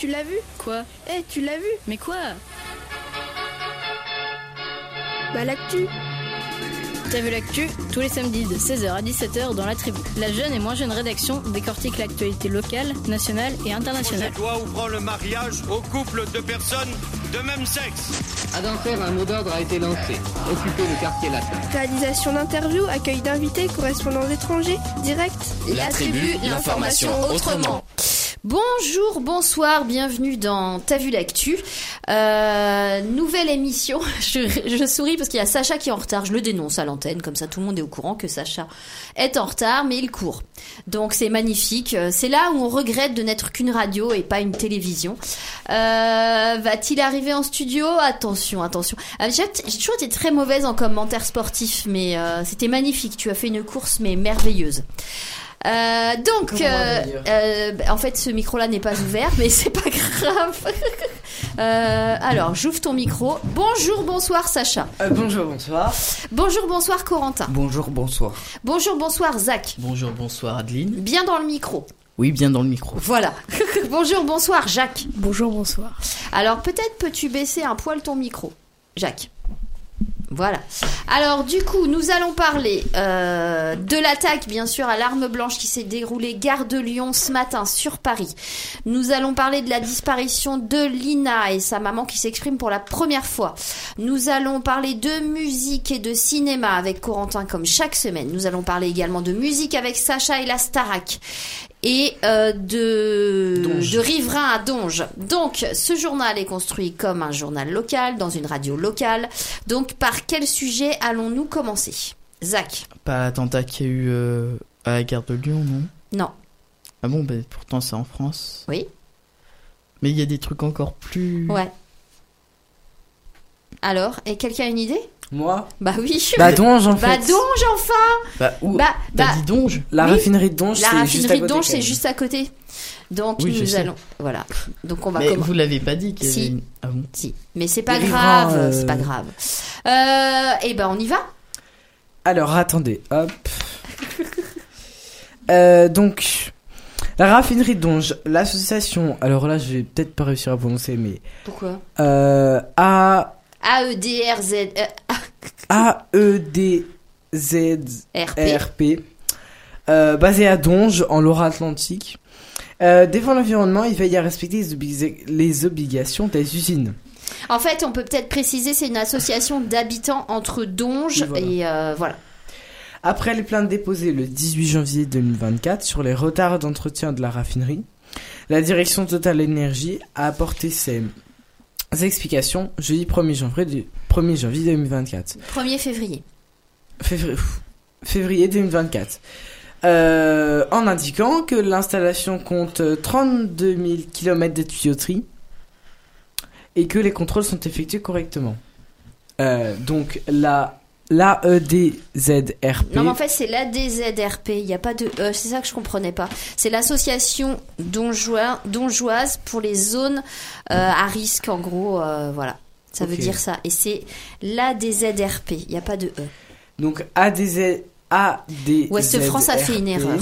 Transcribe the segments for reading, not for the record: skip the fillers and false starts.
tu l'as vu? Quoi? Tu l'as vu? Mais quoi? Bah l'actu. T'as vu l'actu? Tous les samedis de 16h à 17h dans La Tribu. La jeune et moins jeune rédaction décortique l'actualité locale, nationale et internationale. Cette loi ouvrant le mariage aux couples de personnes de même sexe. À Dunfer, un mot d'ordre a été lancé. Occuper le quartier latin. Réalisation d'interviews, accueil d'invités, correspondants étrangers, direct. La Tribu, l'information autrement. Bonjour, bonsoir, bienvenue dans T'as vu l'actu, nouvelle émission. Je souris parce qu'il y a Sacha qui est en retard, je le dénonce à l'antenne, comme ça tout le monde est au courant que Sacha est en retard, mais il court. Donc c'est magnifique, c'est là où on regrette de n'être qu'une radio et pas une télévision. Va-t-il arriver en studio? Attention. J'ai toujours été très mauvaise en commentaires sportifs, mais c'était magnifique, tu as fait une course mais merveilleuse. En fait, ce micro-là n'est pas ouvert, mais c'est pas grave. Alors, j'ouvre ton micro. Bonjour, bonsoir, Sacha. Bonjour, bonsoir. Bonjour, bonsoir, Corentin. Bonjour, bonsoir. Bonjour, bonsoir, Zach. Bonjour, bonsoir, Adeline. Bien dans le micro. Oui, bien dans le micro. Voilà. Bonjour, bonsoir, Jacques. Bonjour, bonsoir. Alors, peut-être peux-tu baisser un poil ton micro, Jacques. Voilà. Alors du coup, nous allons parler de l'attaque, bien sûr, à l'arme blanche qui s'est déroulée gare de Lyon ce matin sur Paris. Nous allons parler de la disparition de Lina et sa maman qui s'exprime pour la première fois. Nous allons parler de musique et de cinéma avec Corentin comme chaque semaine. Nous allons parler également de musique avec Sacha et la Starac. Et de riverains à Donge. Donc, ce journal est construit comme un journal local, dans une radio locale. Donc, par quel sujet allons-nous commencer? Zach? Pas l'attentat qu'il y a eu à la gare de Lyon, non? Non. Ah bon, pourtant c'est en France. Oui. Mais il y a des trucs encore plus... Ouais. Alors, et quelqu'un a une idée? Moi? Bah oui. Donge en fait. Bah Donge enfin. Où? T'as dit Donge? La raffinerie de Donge, c'est juste à côté. Donc oui, nous allons, voilà. Donc on va. Mais vous l'avez pas dit qu'il y avait si. Ah bon? Si. Mais c'est pas grave, c'est pas grave. Et ben on y va. Alors attendez, hop. Donc la raffinerie de Donge, l'association. Alors là, je vais peut-être pas réussir à prononcer, mais. Pourquoi? AEDZRP, basé à Donge, en Loire-Atlantique, défend l'environnement et veille à respecter les obligations des usines. En fait, on peut peut-être préciser, c'est une association d'habitants entre Donge et voilà. Après les plaintes déposées le 18 janvier 2024 sur les retards d'entretien de la raffinerie, la direction Total Énergie a apporté ses explications jeudi 1er janvier 2024. 1er février. Février 2024. En indiquant que l'installation compte 32 000 km de tuyauterie et que les contrôles sont effectués correctement. Donc l'AEDZRP. Non, mais en fait, c'est l'ADZRP. Il n'y a pas de E. C'est ça que je comprenais pas. C'est l'association dongeoise pour les zones à risque, en gros. Voilà. Ça veut dire ça. Et c'est l'ADZRP. Il n'y a pas de E. Donc ADZRP. Ouest France a fait une erreur.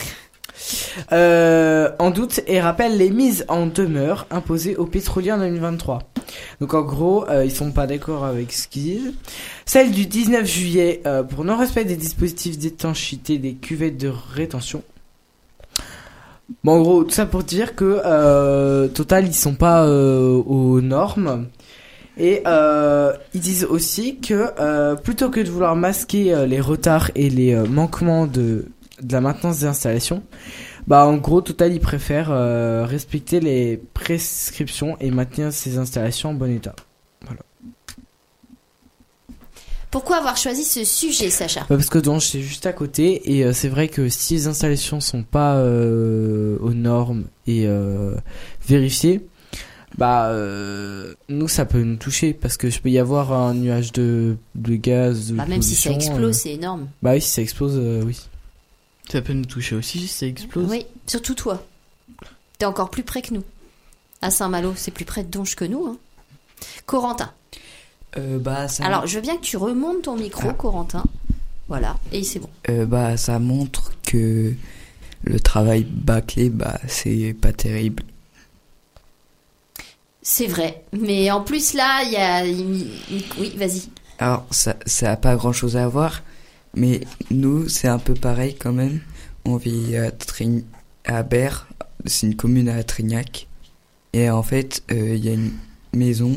En doute et rappelle les mises en demeure imposées aux pétroliers en 2023. Donc en gros, ils sont pas d'accord avec ce qu'ils disent. Celle du 19 juillet pour non-respect des dispositifs d'étanchéité des cuvettes de rétention. Bon, en gros, tout ça pour dire que Total, ils sont pas aux normes. Et ils disent aussi que plutôt que de vouloir masquer les retards et les manquements de la maintenance des installations, en gros Total ils préfèrent respecter les prescriptions et maintenir ces installations en bon état. Voilà. Pourquoi avoir choisi ce sujet, Sacha? Parce que Donge c'est juste à côté et c'est vrai que si les installations sont pas aux normes et vérifiées, nous ça peut nous toucher parce que je peux y avoir un nuage de gaz. Même si ça explose, c'est énorme. Oui, si ça explose, oui. Ça peut nous toucher aussi si ça explose. Oui, surtout toi. T'es encore plus près que nous. À Saint-Malo, c'est plus près de Donge que nous. Hein. Corentin. Alors, je veux bien que tu remontes ton micro, Corentin. Voilà, et c'est bon. Ça montre que le travail bâclé, c'est pas terrible. C'est vrai. Mais en plus, là, il y a... Oui, vas-y. Alors, ça a pas grand-chose à voir, mais nous, c'est un peu pareil quand même. On vit à Berre, c'est une commune à Trignac. Et en fait, il y a une maison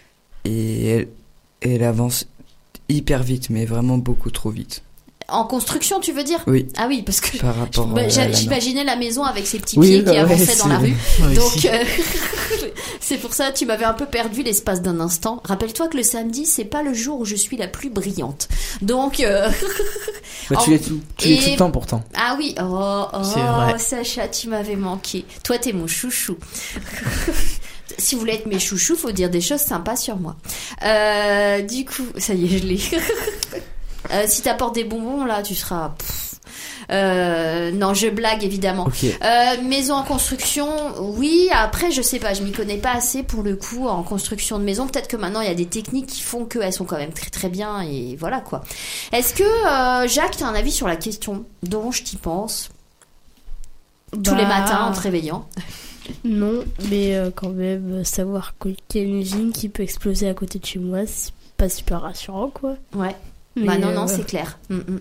et elle avance hyper vite, mais vraiment beaucoup trop vite. En construction, tu veux dire ? Oui. Ah oui, parce que par rapport à j'imaginais la maison avec ses petits pieds qui avançaient dans la rue. Ouais, Donc, c'est pour ça que tu m'avais un peu perdu l'espace d'un instant. Rappelle-toi que le samedi, c'est pas le jour où je suis la plus brillante. Donc... tu l'es tout le temps pourtant. Ah oui, C'est vrai. Sacha, tu m'avais manqué. Toi, t'es mon chouchou. Si vous voulez être mes chouchous, faut dire des choses sympas sur moi. Du coup, ça y est, je l'ai. Si t'apportes des bonbons, là, tu seras... non, je blague, évidemment. Okay. Maison en construction, oui. Après, je sais pas, je m'y connais pas assez pour le coup en construction de maison. Peut-être que maintenant, il y a des techniques qui font qu'elles sont quand même très très bien. Et voilà, quoi. Est-ce que, Jacques, t'as un avis sur la question dont je t'y pense tous les matins en te réveillant? Non, mais quand même, savoir qu'il y a une usine qui peut exploser à côté de chez moi, c'est pas super rassurant, quoi. Ouais. Mais Bah non, c'est clair.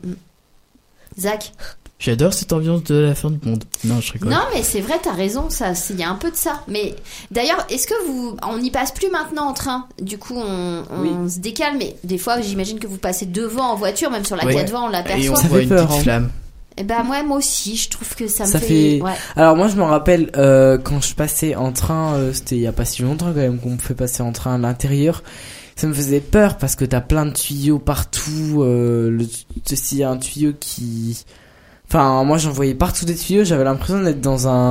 Zach? J'adore cette ambiance de la fin du monde. Non, je rigole. Non, mais c'est vrai, t'as raison, il y a un peu de ça. Mais d'ailleurs, est-ce que on n'y passe plus maintenant en train? Du coup, on se décale, mais des fois, j'imagine que vous passez devant en voiture, même sur la 4 vent, on l'aperçoit. Et on Ça voit fait une peur, petite flamme. Et bah moi aussi, je trouve que ça me Ça fait... fait- Ouais. Alors moi je me rappelle quand je passais en train, c'était il y a pas si longtemps quand même qu'on me fait passer en train à l'intérieur. Ça me faisait peur parce que t'as plein de tuyaux partout. S'il y a un tuyau qui... Enfin moi j'en voyais partout des tuyaux, j'avais l'impression d'être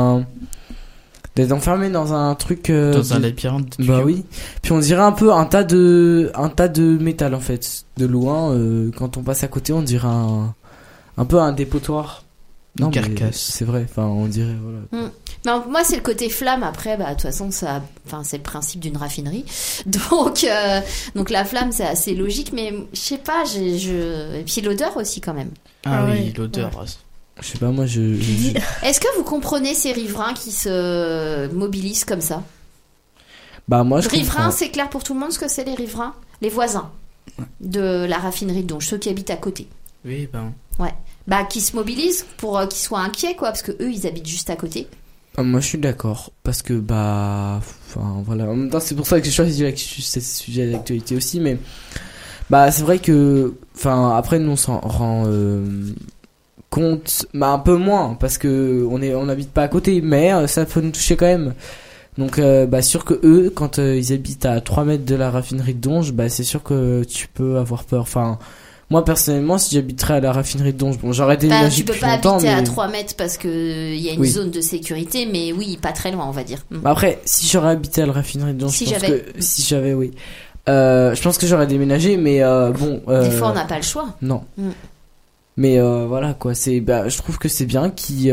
d'être enfermé dans un truc... Dans un labyrinthe de tuyaux. Bah oui. Puis on dirait un peu un tas de métal en fait. De loin, quand on passe à côté on dirait un peu un dépotoir. Une Non, mais carcasse. c'est vrai, enfin on dirait voilà. Non, moi c'est le côté flamme. Après, bah de toute façon, c'est le principe d'une raffinerie. Donc la flamme c'est assez logique, mais je sais pas, et puis l'odeur aussi quand même. Ah oui, ouais. l'odeur. Je sais pas, moi Est-ce que vous comprenez ces riverains qui se mobilisent comme ça? Bah moi je Riverains, comprends. c'est clair pour tout le monde ce que c'est les riverains? Les voisins de la raffinerie de Donge, ceux qui habitent à côté. Oui, ben. Ouais. Bah qui se mobilisent pour qu'ils soient inquiets quoi, parce que eux ils habitent juste à côté. Moi je suis d'accord parce que enfin voilà, en même temps c'est pour ça que j'ai choisi ce sujet d'actualité aussi, mais bah c'est vrai que enfin après nous on s'en rend compte, bah un peu moins parce que on n'habite pas à côté, mais ça peut nous toucher quand même. Donc bah sûr que eux quand ils habitent à 3 mètres de la raffinerie de Donge, bah c'est sûr que tu peux avoir peur. Enfin moi personnellement si j'habiterais à la raffinerie de Donge, bon j'aurais déménagé Tu peux depuis pas longtemps, habiter mais... à 3 mètres parce que il y a une Oui. zone de sécurité, mais oui, pas très loin on va dire. Bah après, si j'aurais habité à la raffinerie de Donge, Si je pense j'avais. que si j'avais, oui. Je pense que j'aurais déménagé, mais bon. Des fois on n'a pas le choix. Non. Mm. Mais voilà quoi, je trouve que c'est bien qui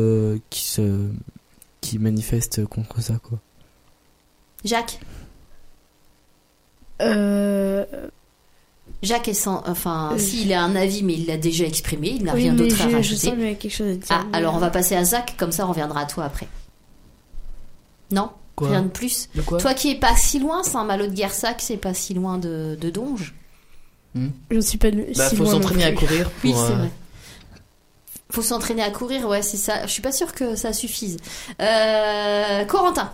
manifestent contre ça quoi. Jacques Jacques est sans... Enfin, s'il a un avis, mais il l'a déjà exprimé, il n'a rien d'autre à rajouter. Je sens qu'il y a quelque chose à dire. Ah, alors on va passer à Zach, comme ça on reviendra à toi après. Non? Quoi? Rien de plus? De quoi? Toi qui es pas si loin, Saint-Malo de Guersac, c'est pas si loin de Donge. Je ne suis pas Bah, si faut loin non s'entraîner à plus. courir Oui, pour. c'est vrai. Faut s'entraîner à courir, ouais, c'est ça. Je suis pas sûre que ça suffise. Corentin.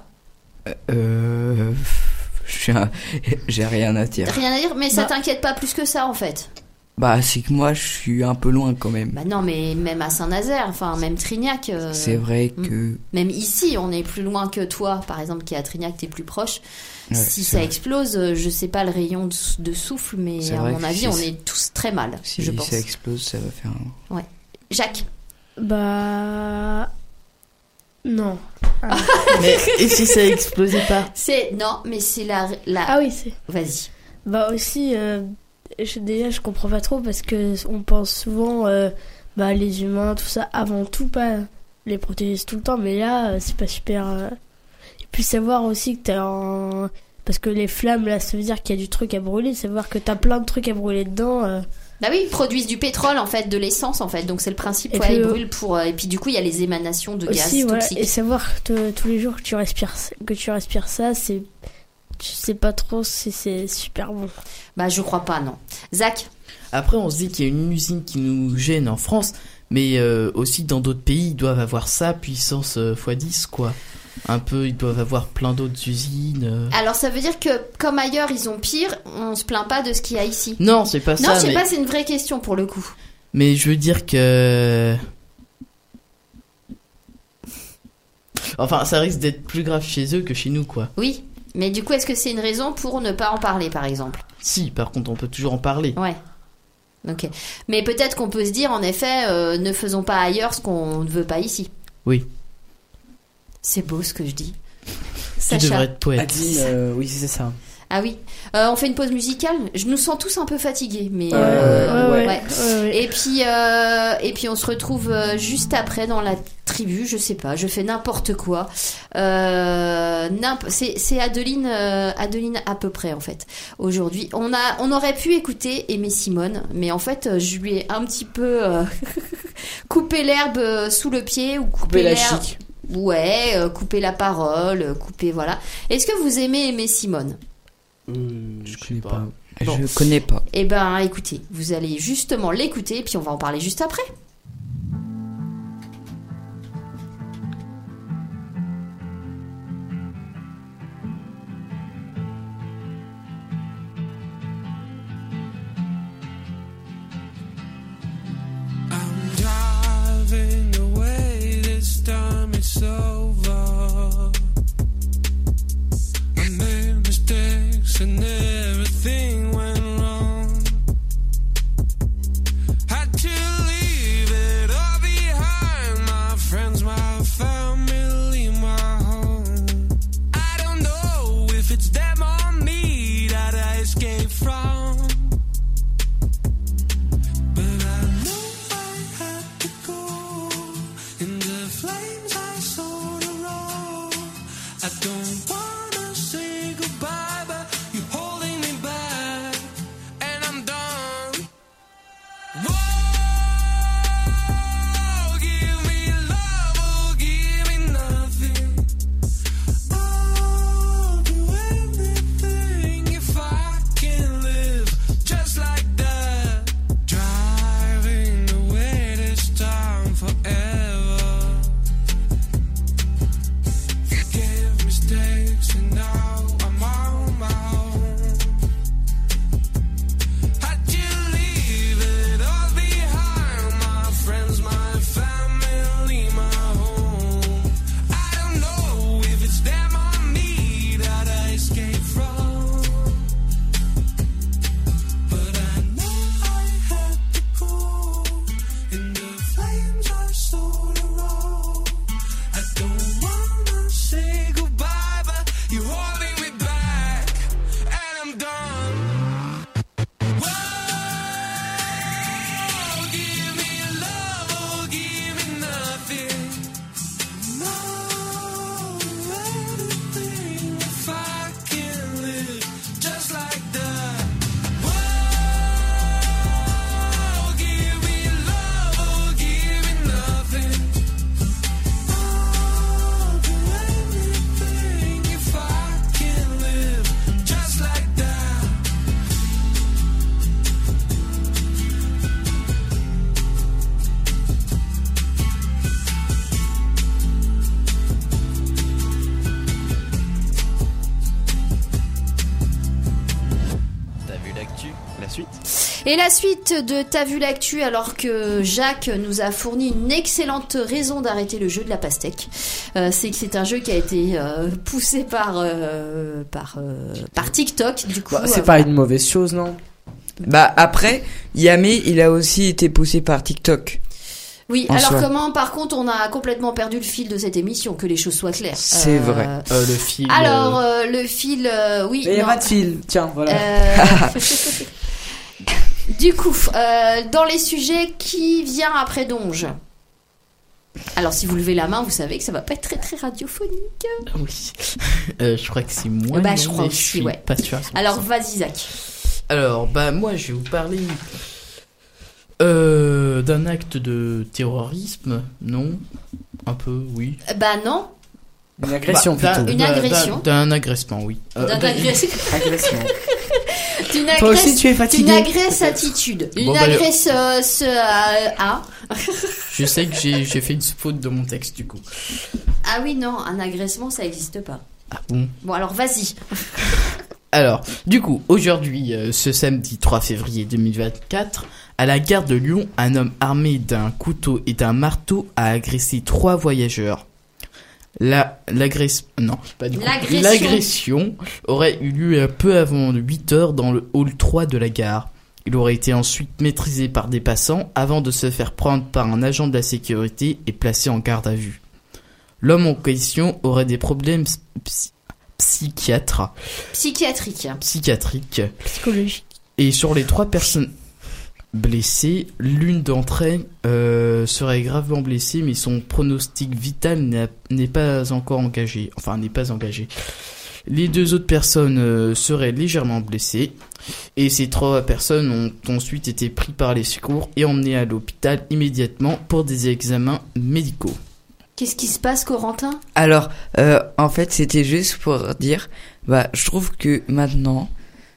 J'ai rien à dire. Rien à dire, mais ça t'inquiète pas plus que ça en fait. Bah, c'est que moi, je suis un peu loin quand même. Bah non, mais même à Saint-Nazaire, enfin même Trignac. C'est vrai que... Même ici, on est plus loin que toi, par exemple, qui est à Trignac, t'es plus proche. Ouais, Si c'est ça vrai. explose, je sais pas le rayon de souffle, mais C'est à vrai mon que avis, si on c'est- est tous très mal, Si je pense. ça explose, ça va faire un... Jacques. Bah. Non. Mais et si ça explosait pas? Non, mais c'est la... Ah oui, c'est. Vas-y. Bah aussi, déjà je comprends pas trop parce que on pense souvent, bah les humains, tout ça, avant tout, pas les protéger tout le temps, mais là, c'est pas super. Et puis savoir aussi que t'as un. Parce que les flammes, là, ça veut dire qu'il y a du truc à brûler, savoir que t'as plein de trucs à brûler dedans. Bah oui, ils produisent du pétrole en fait, de l'essence en fait, donc c'est le principe. Et Ouais, puis, ils brûlent pour. Et puis du coup, il y a les émanations de gaz Aussi, voilà, toxiques. et savoir que tous les jours que tu respires ça, c'est je sais pas trop si c'est super bon. Bah, je crois pas, non. Zach? Après, on se dit qu'il y a une usine qui nous gêne en France, mais aussi dans d'autres pays, ils doivent avoir ça, puissance x10, quoi. Un peu, ils doivent avoir plein d'autres usines. Alors, ça veut dire que, comme ailleurs, ils ont pire, on se plaint pas de ce qu'il y a ici. Non, c'est pas ça. Non, je sais mais... pas, c'est une vraie question pour le coup. Mais je veux dire que... Enfin, ça risque d'être plus grave chez eux que chez nous, quoi. Oui, mais du coup, est-ce que c'est une raison pour ne pas en parler, par exemple? Si, par contre, on peut toujours en parler. Ouais. Ok. Mais peut-être qu'on peut se dire, en effet, ne faisons pas ailleurs ce qu'on ne veut pas ici. Oui. C'est beau ce que je dis. Tu devrais être poète. Adine, oui, c'est ça. Ah oui. On fait une pause musicale. Je nous sens tous un peu fatigués, mais Ouais. Et puis on se retrouve juste après dans la tribu. Je sais pas, je fais n'importe quoi. C'est Adeline à peu près en fait. Aujourd'hui, on aurait pu écouter Aimé Simone, mais en fait, je lui ai un petit peu coupé l'herbe sous le pied ou coupé la l'herbe. chic. Ouais, couper la parole, couper voilà. Est-ce que vous aimez Aimé Simone? Je connais pas. Bon. Je connais pas. Eh ben, écoutez, vous allez justement l'écouter, puis on va en parler juste après. And everything went wrong. Had to leave it all behind. My friends, my family, my home. I don't know if it's them or me that I escaped from. But I know I had to go. In the flames I saw the road. I don't wanna say goodbye, but you're holding me back, and I'm done. Whoa, give me love or give me nothing. I'll do anything if I can live just like that. Driving away this time forever. Forgive mistakes and now I'm on my own. Had to leave it all behind. My friends, my family, my home. I don't know if it's them or me that I escaped from. But I know I had to go. In the flames I saw the road. I don't wanna say goodbye, but you're holding me back, and I'm done. Whoa, give me love or give me nothing. No, anything if I can live just like that. Whoa, give me love or give me nothing. I'll do anything if I can live just like that. T'as vu l'actu? La suite? Et la suite de T'as vu l'actu, alors que Jacques nous a fourni une excellente raison d'arrêter le jeu de la pastèque. C'est que c'est un jeu qui a été poussé par TikTok. Du coup, C'est pas une mauvaise chose, non? Bah après, Yamé, il a aussi été poussé par TikTok. Oui, En alors soi. comment, par contre, on a complètement perdu le fil de cette émission, que les choses soient claires. C'est vrai. Le fil... Alors, le fil, oui. Mais il n'y a non. pas de fil. Tiens, voilà. Du coup, dans les sujets, qui vient après Donge? Alors, si vous levez la main, vous savez que ça va pas être très très radiophonique. Oui. Je crois que c'est moi. Bah, je crois mais aussi, suis ouais. pas sûr à 100%. Alors, vas-y, Zach. Alors, bah moi je vais vous parler d'un acte de terrorisme, non? Un peu, oui. Bah non. Une agression Bah, plutôt. Une agression. D'un agressement, oui. Agression. D'une Toi aussi, tu es fatigué. Une agresse-attitude. Une Bon, bah, agresse... Je sais que j'ai fait une faute de mon texte, du coup. Ah oui, non, un agressement, ça n'existe pas. Ah bon? Bon, alors vas-y. Alors, du coup, aujourd'hui, ce samedi 3 février 2024, à la gare de Lyon, un homme armé d'un couteau et d'un marteau a agressé 3 voyageurs. L'agression aurait eu lieu peu avant 8h dans le hall 3 de la gare. Il aurait été ensuite maîtrisé par des passants avant de se faire prendre par un agent de la sécurité et placé en garde à vue. L'homme en question aurait des problèmes psychiatriques. Psychologique. Et sur les 3 personnes blessées, l'une d'entre elles serait gravement blessée, mais son pronostic vital n'est pas encore engagé. Enfin, n'est pas engagé. Les 2 autres personnes seraient légèrement blessées. Et ces 3 personnes ont ensuite été prises par les secours et emmenées à l'hôpital immédiatement pour des examens médicaux. Qu'est-ce qui se passe, Corentin? Alors, en fait, c'était juste pour dire, je trouve que maintenant,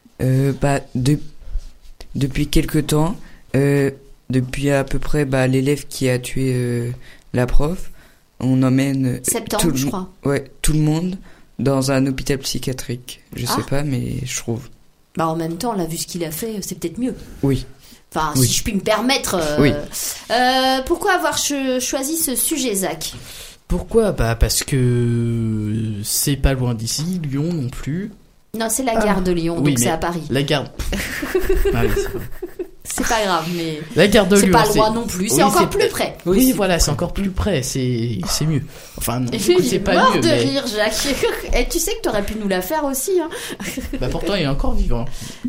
depuis quelque temps, depuis à peu près l'élève qui a tué la prof, on emmène Septembre, je crois. Ouais, tout le monde dans un hôpital psychiatrique. Je sais pas, mais je trouve. En même temps, là, vu ce qu'il a fait, c'est peut-être mieux. Oui. Enfin, Oui. si je puis me permettre. Oui. Pourquoi avoir choisi ce sujet, Zach? Pourquoi? Parce que c'est pas loin d'ici, Lyon non plus. Non, c'est la gare de Lyon, Oui, donc c'est mais à Paris. La gare... Ah oui, c'est vrai. C'est pas grave, mais La gare de c'est Lyon, pas loin non plus, c'est Oui, encore c'est- plus près. Oui, voilà, c'est encore plus près, c'est mieux. Enfin, non, du coup, c'est J'ai pas mort mieux, de mais... rire, Jacques. Et tu sais que t'aurais pu nous la faire aussi, hein. Pourtant, il est encore vivant.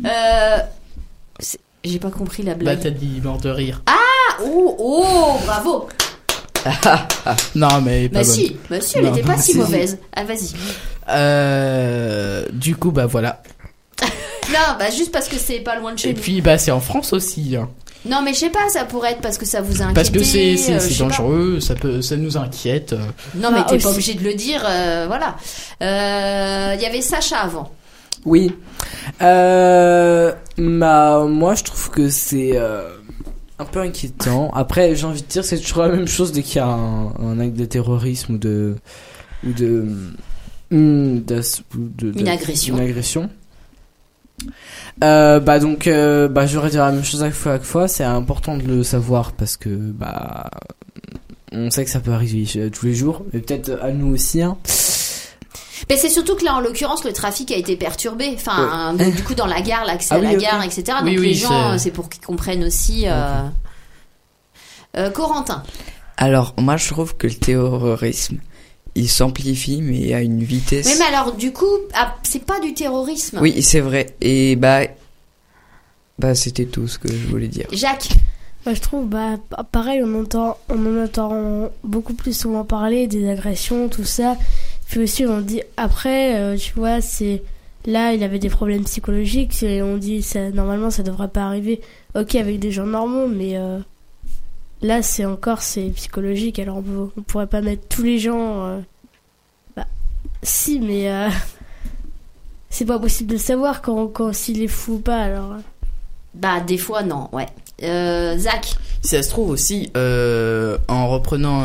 J'ai pas compris la blague. T'as dit mort de rire. Oh, bravo. Non, mais pas Bah bonne. si, elle Non, était pas si si. mauvaise. Ah, vas-y. Du coup, voilà. Non, juste parce que c'est pas loin de chez Et nous. puis, c'est en France aussi. Hein. Non, mais je sais pas, ça pourrait être parce que ça vous a inquiété. Parce que c'est je sais pas. dangereux, ça nous inquiète. Non, mais t'es aussi. pas obligé de le dire, voilà. Il y avait Sacha avant. Oui. Moi, je trouve que c'est un peu inquiétant. Après, j'ai envie de dire, c'est toujours la même chose dès qu'il y a un acte de terrorisme une agression. Une agression. J'aurais dit la même chose à chaque fois. C'est important de le savoir parce que on sait que ça peut arriver tous les jours, mais peut-être à nous aussi. Hein. Mais c'est surtout que là, en l'occurrence, le trafic a été perturbé. Enfin, donc, du coup, dans la gare, l'accès Ah à la oui, ok. gare, etc. Donc Oui, les oui, gens, c'est pour qu'ils comprennent aussi. Corentin. Alors, moi, je trouve que le terrorisme, il s'amplifie, mais à une vitesse. Oui, mais alors, du coup, c'est pas du terrorisme. Oui, c'est vrai. Et c'était tout ce que je voulais dire. Jacques. Moi, je trouve, pareil, on en entend beaucoup plus souvent parler des agressions, tout ça. Puis aussi, on dit, après, tu vois, là, il avait des problèmes psychologiques, et on dit, normalement, ça devrait pas arriver. Ok, avec des gens normaux, mais là, c'est psychologique, alors on pourrait pas mettre tous les gens. Si, mais c'est pas possible de savoir quand s'il est fou ou pas, alors. Des fois, non, ouais. Zach. Si ça se trouve aussi, en reprenant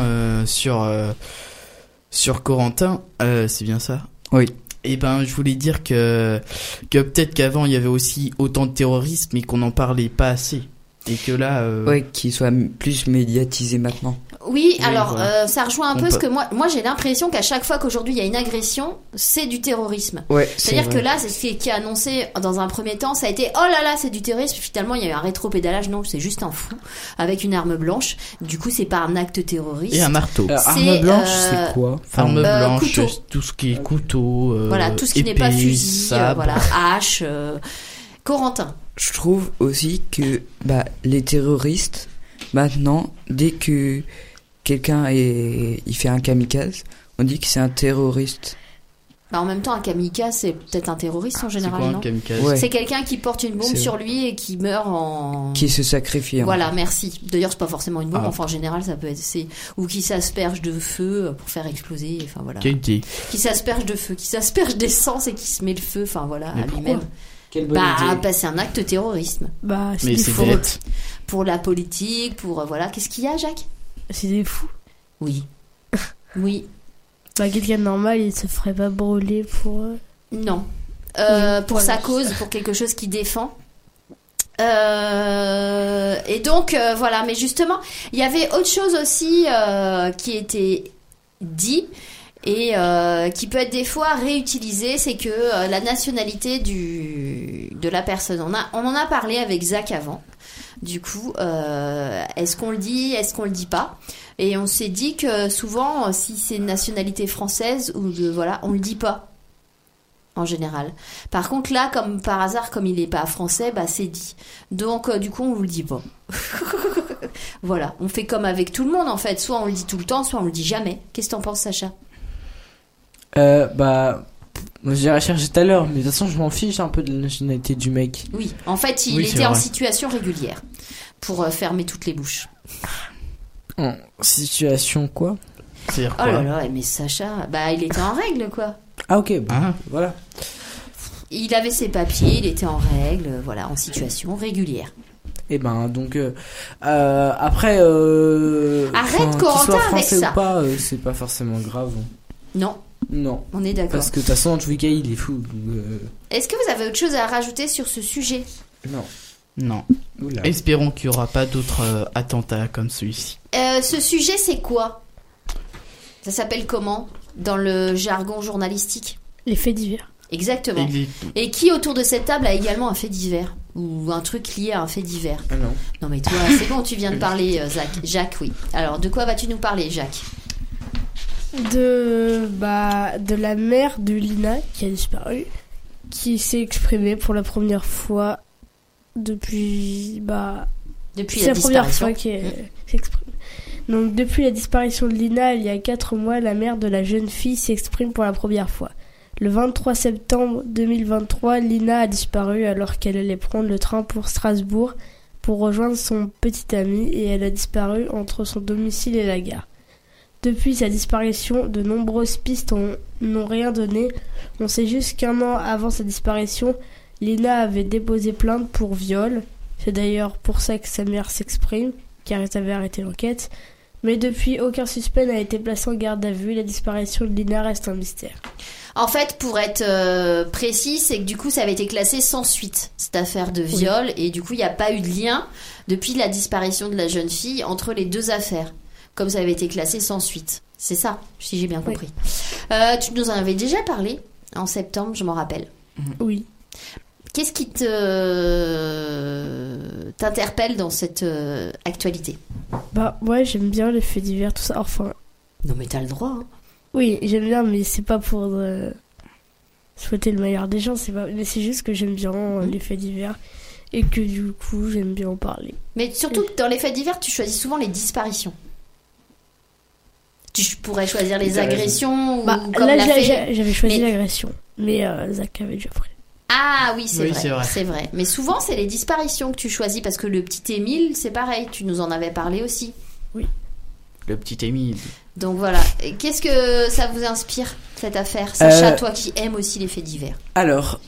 sur Corentin, c'est bien ça? Oui. Et je voulais dire que peut-être qu'avant il y avait aussi autant de terrorisme mais qu'on n'en parlait pas assez. Et que là... qu'il soit plus médiatisé maintenant. Oui, Oui, alors voilà. ça rejoint un peu ce que moi j'ai l'impression qu'à chaque fois qu'aujourd'hui il y a une agression, c'est du terrorisme. Ouais, C'est-à-dire que là, c'est ce qui est annoncé dans un premier temps, ça a été oh là là, c'est du terrorisme. Finalement, il y a eu un rétropédalage. Non, c'est juste un fou avec une arme blanche. Du coup, c'est pas un acte terroriste. Et un marteau. Arme blanche, c'est quoi? Arme blanche, couteau. tout ce qui est couteau. Voilà, tout ce qui n'est pas épée, fusil, sabre. hache. Corentin. Je trouve aussi que les terroristes, maintenant, dès que quelqu'un il fait un kamikaze, on dit que c'est un terroriste. Bah, en même temps, un kamikaze, c'est peut-être un terroriste en C'est général, quoi un non? kamikaze? Ouais. C'est quelqu'un qui porte une bombe C'est sur lui et qui meurt en... Qui se sacrifie. Voilà, merci. D'ailleurs, c'est pas forcément une bombe, Ah. enfin en général, ça peut être... Ou qui s'asperge de feu pour faire exploser, enfin voilà. Quelle idée. Qui s'asperge de feu, qui s'asperge d'essence et qui se met le feu, enfin voilà, Mais à pourquoi lui-même. Quelle bonne idée. Bah, c'est un acte de terrorisme. Bah, c'est Mais des c'est fous. bête. Pour la politique, pour... voilà. Qu'est-ce qu'il y a, Jacques? C'est des fous. Oui. Oui. Bah, quelqu'un de normal, il se ferait pas brûler pour... Non. Oui, Pour voilà. sa cause, pour quelque chose qu'il défend. Et donc, voilà. Mais justement, il y avait autre chose aussi qui était dit et qui peut être des fois réutilisé, c'est que la nationalité de la personne. On en a parlé avec Zach avant. Du coup, est-ce qu'on le dit, est-ce qu'on le dit pas? Et on s'est dit que souvent, si c'est une nationalité française, voilà, on le dit pas. En général. Par contre, là, comme par hasard, comme il est pas français, bah c'est dit. Donc, du coup, on vous le dit pas. Voilà, on fait comme avec tout le monde en fait. Soit on le dit tout le temps, soit on le dit jamais. Qu'est-ce que t'en penses, Sacha? Bah, moi j'ai recherché tout à l'heure, mais de toute façon je m'en fiche un peu de la nationalité du mec. Oui, en fait, il Oui, c'est était en vrai. situation régulière pour fermer toutes les bouches. En situation quoi? C'est-à-dire Oh quoi? là là, mais Sacha, bah il était en règle quoi. Ah ok, bah, Ah. voilà. Il avait ses papiers, il était en règle, voilà, en situation régulière. Et ben donc après Arrête, qu'il Corentin, soit avec français ça. ou pas, c'est pas forcément grave. Non, Non. on est d'accord. Parce que de toute façon, en tout cas, il est fou. Est-ce que vous avez autre chose à rajouter sur ce sujet? Non. Non. Oula. Espérons qu'il n'y aura pas d'autres attentats comme celui-ci. Ce sujet, c'est quoi? Ça s'appelle comment dans le jargon journalistique? Les faits divers. Exactement. Et qui autour de cette table a également un fait divers? Ou un truc lié à un fait divers? Ah non. Non mais toi, c'est bon, tu viens de parler, Zach. Jacques, oui. Alors, de quoi vas-tu nous parler, Jacques? De la mère de Lina qui a disparu, qui s'est exprimée pour la première fois depuis Depuis c'est la la première disparition. fois qu'elle s'exprime. Donc depuis la disparition de Lina il y a 4 mois, la mère de la jeune fille s'exprime pour la première fois. Le 23 septembre 2023, Lina a disparu alors qu'elle allait prendre le train pour Strasbourg pour rejoindre son petit ami et elle a disparu entre son domicile et la gare. Depuis sa disparition, de nombreuses pistes n'ont rien donné. On sait juste qu'1 an avant sa disparition, Lina avait déposé plainte pour viol. C'est d'ailleurs pour ça que sa mère s'exprime, car elle avait arrêté l'enquête. Mais depuis, aucun suspect n'a été placé en garde à vue. La disparition de Lina reste un mystère. En fait, pour être précis, c'est que du coup, ça avait été classé sans suite, cette affaire de viol. Et du coup, il n'y a pas eu de lien depuis la disparition de la jeune fille entre les deux affaires. Comme ça avait été classé sans suite. C'est ça, si j'ai bien compris. Tu nous en avais déjà parlé en septembre, je m'en rappelle. Oui. Qu'est-ce qui t'interpelle dans cette actualité? Bah, ouais, j'aime bien les faits divers, tout ça. Enfin, Non mais t'as le droit. Hein. oui, j'aime bien, mais c'est pas pour souhaiter le meilleur des gens. Mais c'est juste que j'aime bien les faits divers. Et que du coup, j'aime bien en parler. Mais surtout que dans les faits divers, tu choisis souvent les disparitions. Tu pourrais choisir les agressions ou comme là, l'a fait... j'avais choisi Mais- l'agression. Mais Zach avait déjà pris. Ah oui, c'est Oui, vrai, c'est vrai. c'est vrai. Mais souvent, c'est les disparitions que tu choisis parce que le petit Émile, c'est pareil. Tu nous en avais parlé aussi. Le petit Émile. Donc voilà. Et qu'est-ce que ça vous inspire, cette affaire? Sacha, toi qui aimes aussi les faits divers. Alors,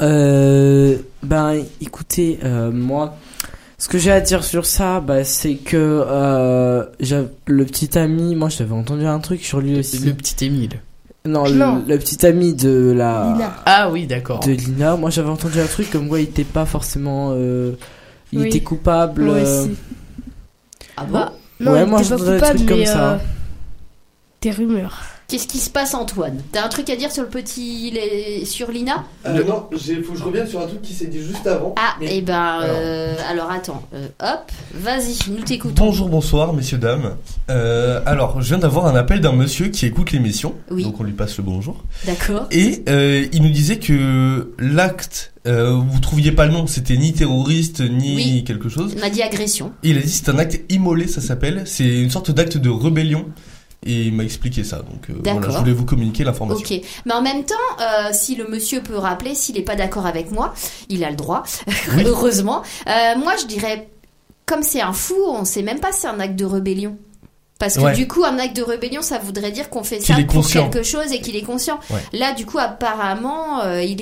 écoutez, moi, ce que j'ai à dire sur ça, c'est que le petit ami, moi, j'avais entendu un truc sur lui aussi. Le petit Émile. Non, Non. le petit ami de Lina. Ah oui, d'accord. de Lina. Moi, j'avais entendu un truc comme quoi il était pas forcément, il Oui. était coupable. Moi aussi. Ah bon? Bah, non, Ouais, il moi, était pas j'entendais des coupable, trucs comme mais ça. des rumeurs. Qu'est-ce qui se passe, Antoine? T'as un truc à dire sur le petit... sur Lina? Non, faut que je revienne sur un truc qui s'est dit juste avant. Ah, mais- et ben... alors attends. Hop, vas-y, nous t'écoutons. Bonjour, bonsoir, messieurs, dames. Alors, je viens d'avoir un appel d'un monsieur qui écoute l'émission. Oui. Donc, on lui passe le bonjour. D'accord. Et il nous disait que l'acte, vous trouviez pas le nom, c'était ni terroriste, ni Oui. quelque chose. On a dit agression. Et il a dit c'est un acte immolé, ça s'appelle. C'est une sorte d'acte de rébellion. et il m'a expliqué ça. Donc D'accord. voilà, je voulais vous communiquer l'information. Ok, mais en même temps, si le monsieur peut rappeler, s'il n'est pas d'accord avec moi, il a le droit, heureusement. Moi, je dirais, comme c'est un fou, on sait même pas si c'est un acte de rébellion. Parce que du coup, un acte de rébellion, ça voudrait dire qu'on fait ça pour quelque chose et qu'il est conscient. Ouais. Là, du coup, apparemment, il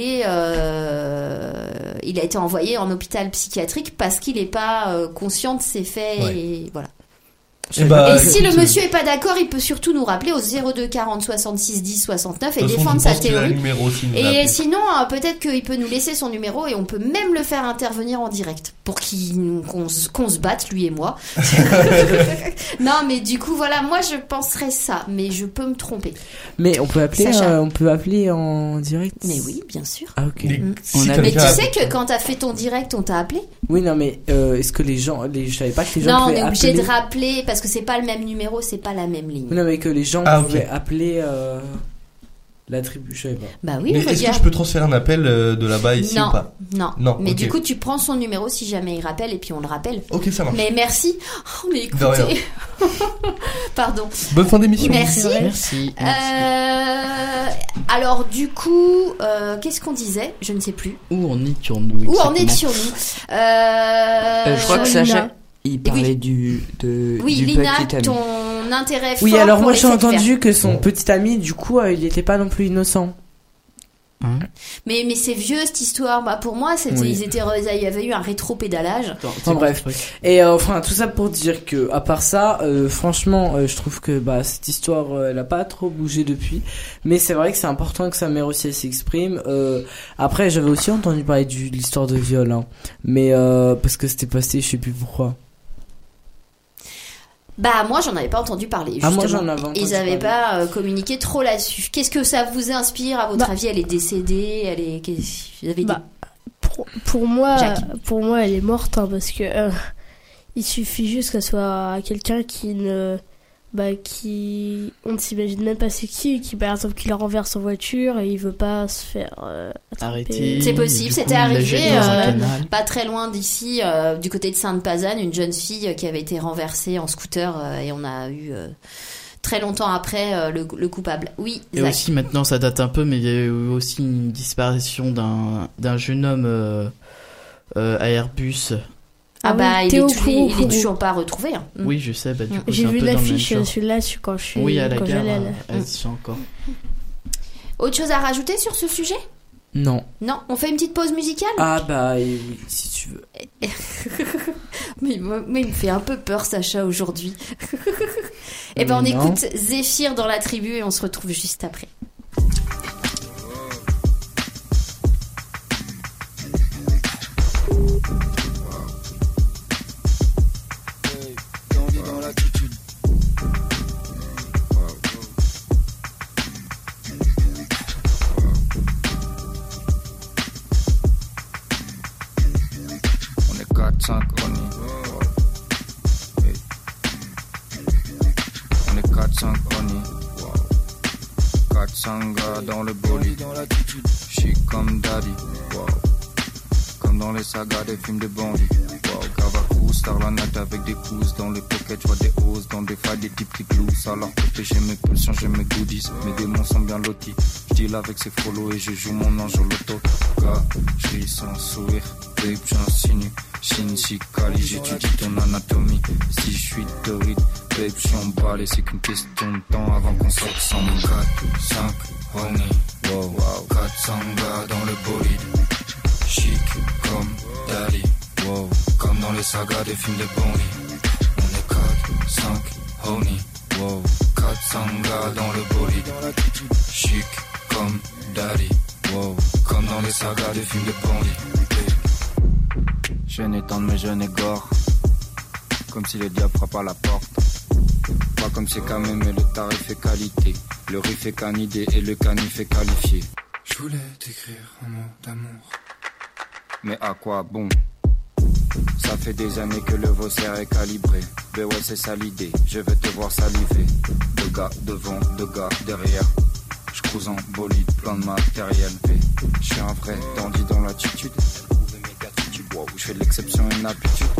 a été envoyé en hôpital psychiatrique parce qu'il n'est pas conscient de ses faits et voilà. Et si le monsieur est pas d'accord, il peut surtout nous rappeler au 02 40 66 10 69 et défendre sa théorie. Et sinon, peut-être qu'il peut nous laisser son numéro et on peut même le faire intervenir en direct pour qu'on se batte, lui et moi. Non, mais du coup, voilà, moi je penserais ça, mais je peux me tromper. Mais on peut appeler en direct. Mais oui, bien sûr. Ah ok. Mais tu sais que quand t'as fait ton direct, on t'a appelé. Oui, non, mais est-ce que je savais pas que les gens pouvaient appeler. Non, on est obligé de rappeler parce que c'est pas le même numéro, c'est pas la même ligne. Non, mais que les gens pouvaient appeler la tribu, je savais pas. Bah oui, mais est-ce que je peux transférer un appel de là-bas ici ou pas? Non. Mais du coup, tu prends son numéro si jamais il rappelle et puis on le rappelle. Ok, ça marche. Mais merci. Oh, mais écoutez. Pardon. Bonne fin d'émission. Merci. Alors, du coup, qu'est-ce qu'on disait? Je ne sais plus. Où en étions-nous? Je crois que Sacha, il parlait du Lina, petit ami. ton intérêt fort. Oui, alors moi j'ai entendu que son petit ami, du coup, il n'était pas non plus innocent. Mais c'est vieux cette histoire. Bah pour moi, il y avait eu un rétro-pédalage. Bref. Et tout ça pour dire que à part ça, franchement, je trouve que cette histoire, elle a pas trop bougé depuis. Mais c'est vrai que c'est important que sa mère aussi elle s'exprime. Après, j'avais aussi entendu parler de l'histoire de viol, hein. Mais parce que c'était passé, je sais plus pourquoi. Bah moi j'en avais pas entendu parler justement. Moi j'en avais entendu Ils avaient pas communiqué trop là-dessus. Qu'est-ce que ça vous inspire à votre avis? Elle est décédée, pour moi elle est morte, hein, parce que il suffit juste que ce soit quelqu'un qui on ne s'imagine même pas c'est qui par exemple qui la renverse en voiture et il veut pas se faire arrêter. C'est possible, c'était arrivé pas très loin d'ici, du côté de Sainte-Pazanne, une jeune fille qui avait été renversée en scooter et on a eu très longtemps après le coupable. Oui, et Zach. aussi maintenant ça date un peu, mais il y a eu aussi une disparition d'un jeune homme à Airbus. Il est toujours pas retrouvé. Hein. Oui, je sais. Du coup, j'ai vu l'affiche celui-là quand je suis. Oui, à la gare. Encore. Autre chose à rajouter sur ce sujet? Non. On fait une petite pause musicale? Oui, si tu veux. mais il me fait un peu peur, Sacha, aujourd'hui. On écoute Zéphyr dans la tribu et on se retrouve juste après. On est 4-5 honey. 4-5 gars dans le bolide. Chic comme daddy. Comme dans les sagas des films de bandits. Cavaco, star la natte avec des pousses. Dans les pockets, je vois des hausses. Dans des failles, des types qui gloussent. Alors protéger mes pulsions, j'ai mes goodies. Mes démons sont bien lotis. Je deal avec ces follow et je joue mon ange au loto. Je ris sans sourire. Babe, j'insinue. Shinji Kali, j'étudie ton anatomie. Si je suis torride, babe, je suis emballé. C'est qu'une question de temps avant qu'on sorte sans mon 4, 5, honey. 400 gars dans le bolide. Chic comme Dali. Comme dans les sagas des films de bandits. On est 4, 5, honey. 400 gars dans le bolide. Chic comme Dali. Comme dans les sagas des films de bandits. Je n'ai tendre mais je n'égore. Comme si le diable frappe à la porte. Pas comme c'est quand même, mais le tarif est qualité. Le riff est canidé et le canif est qualifié. Je voulais t'écrire un mot d'amour. Mais à quoi bon? Ça fait des années que le vaussaire est calibré. Mais ouais, c'est ça l'idée, je veux te voir saliver. 2 gars devant, 2 gars derrière. Je cruise en bolide, plein de matériel. Je suis un vrai dandy dans l'attitude. Je fais de l'exception une habitude.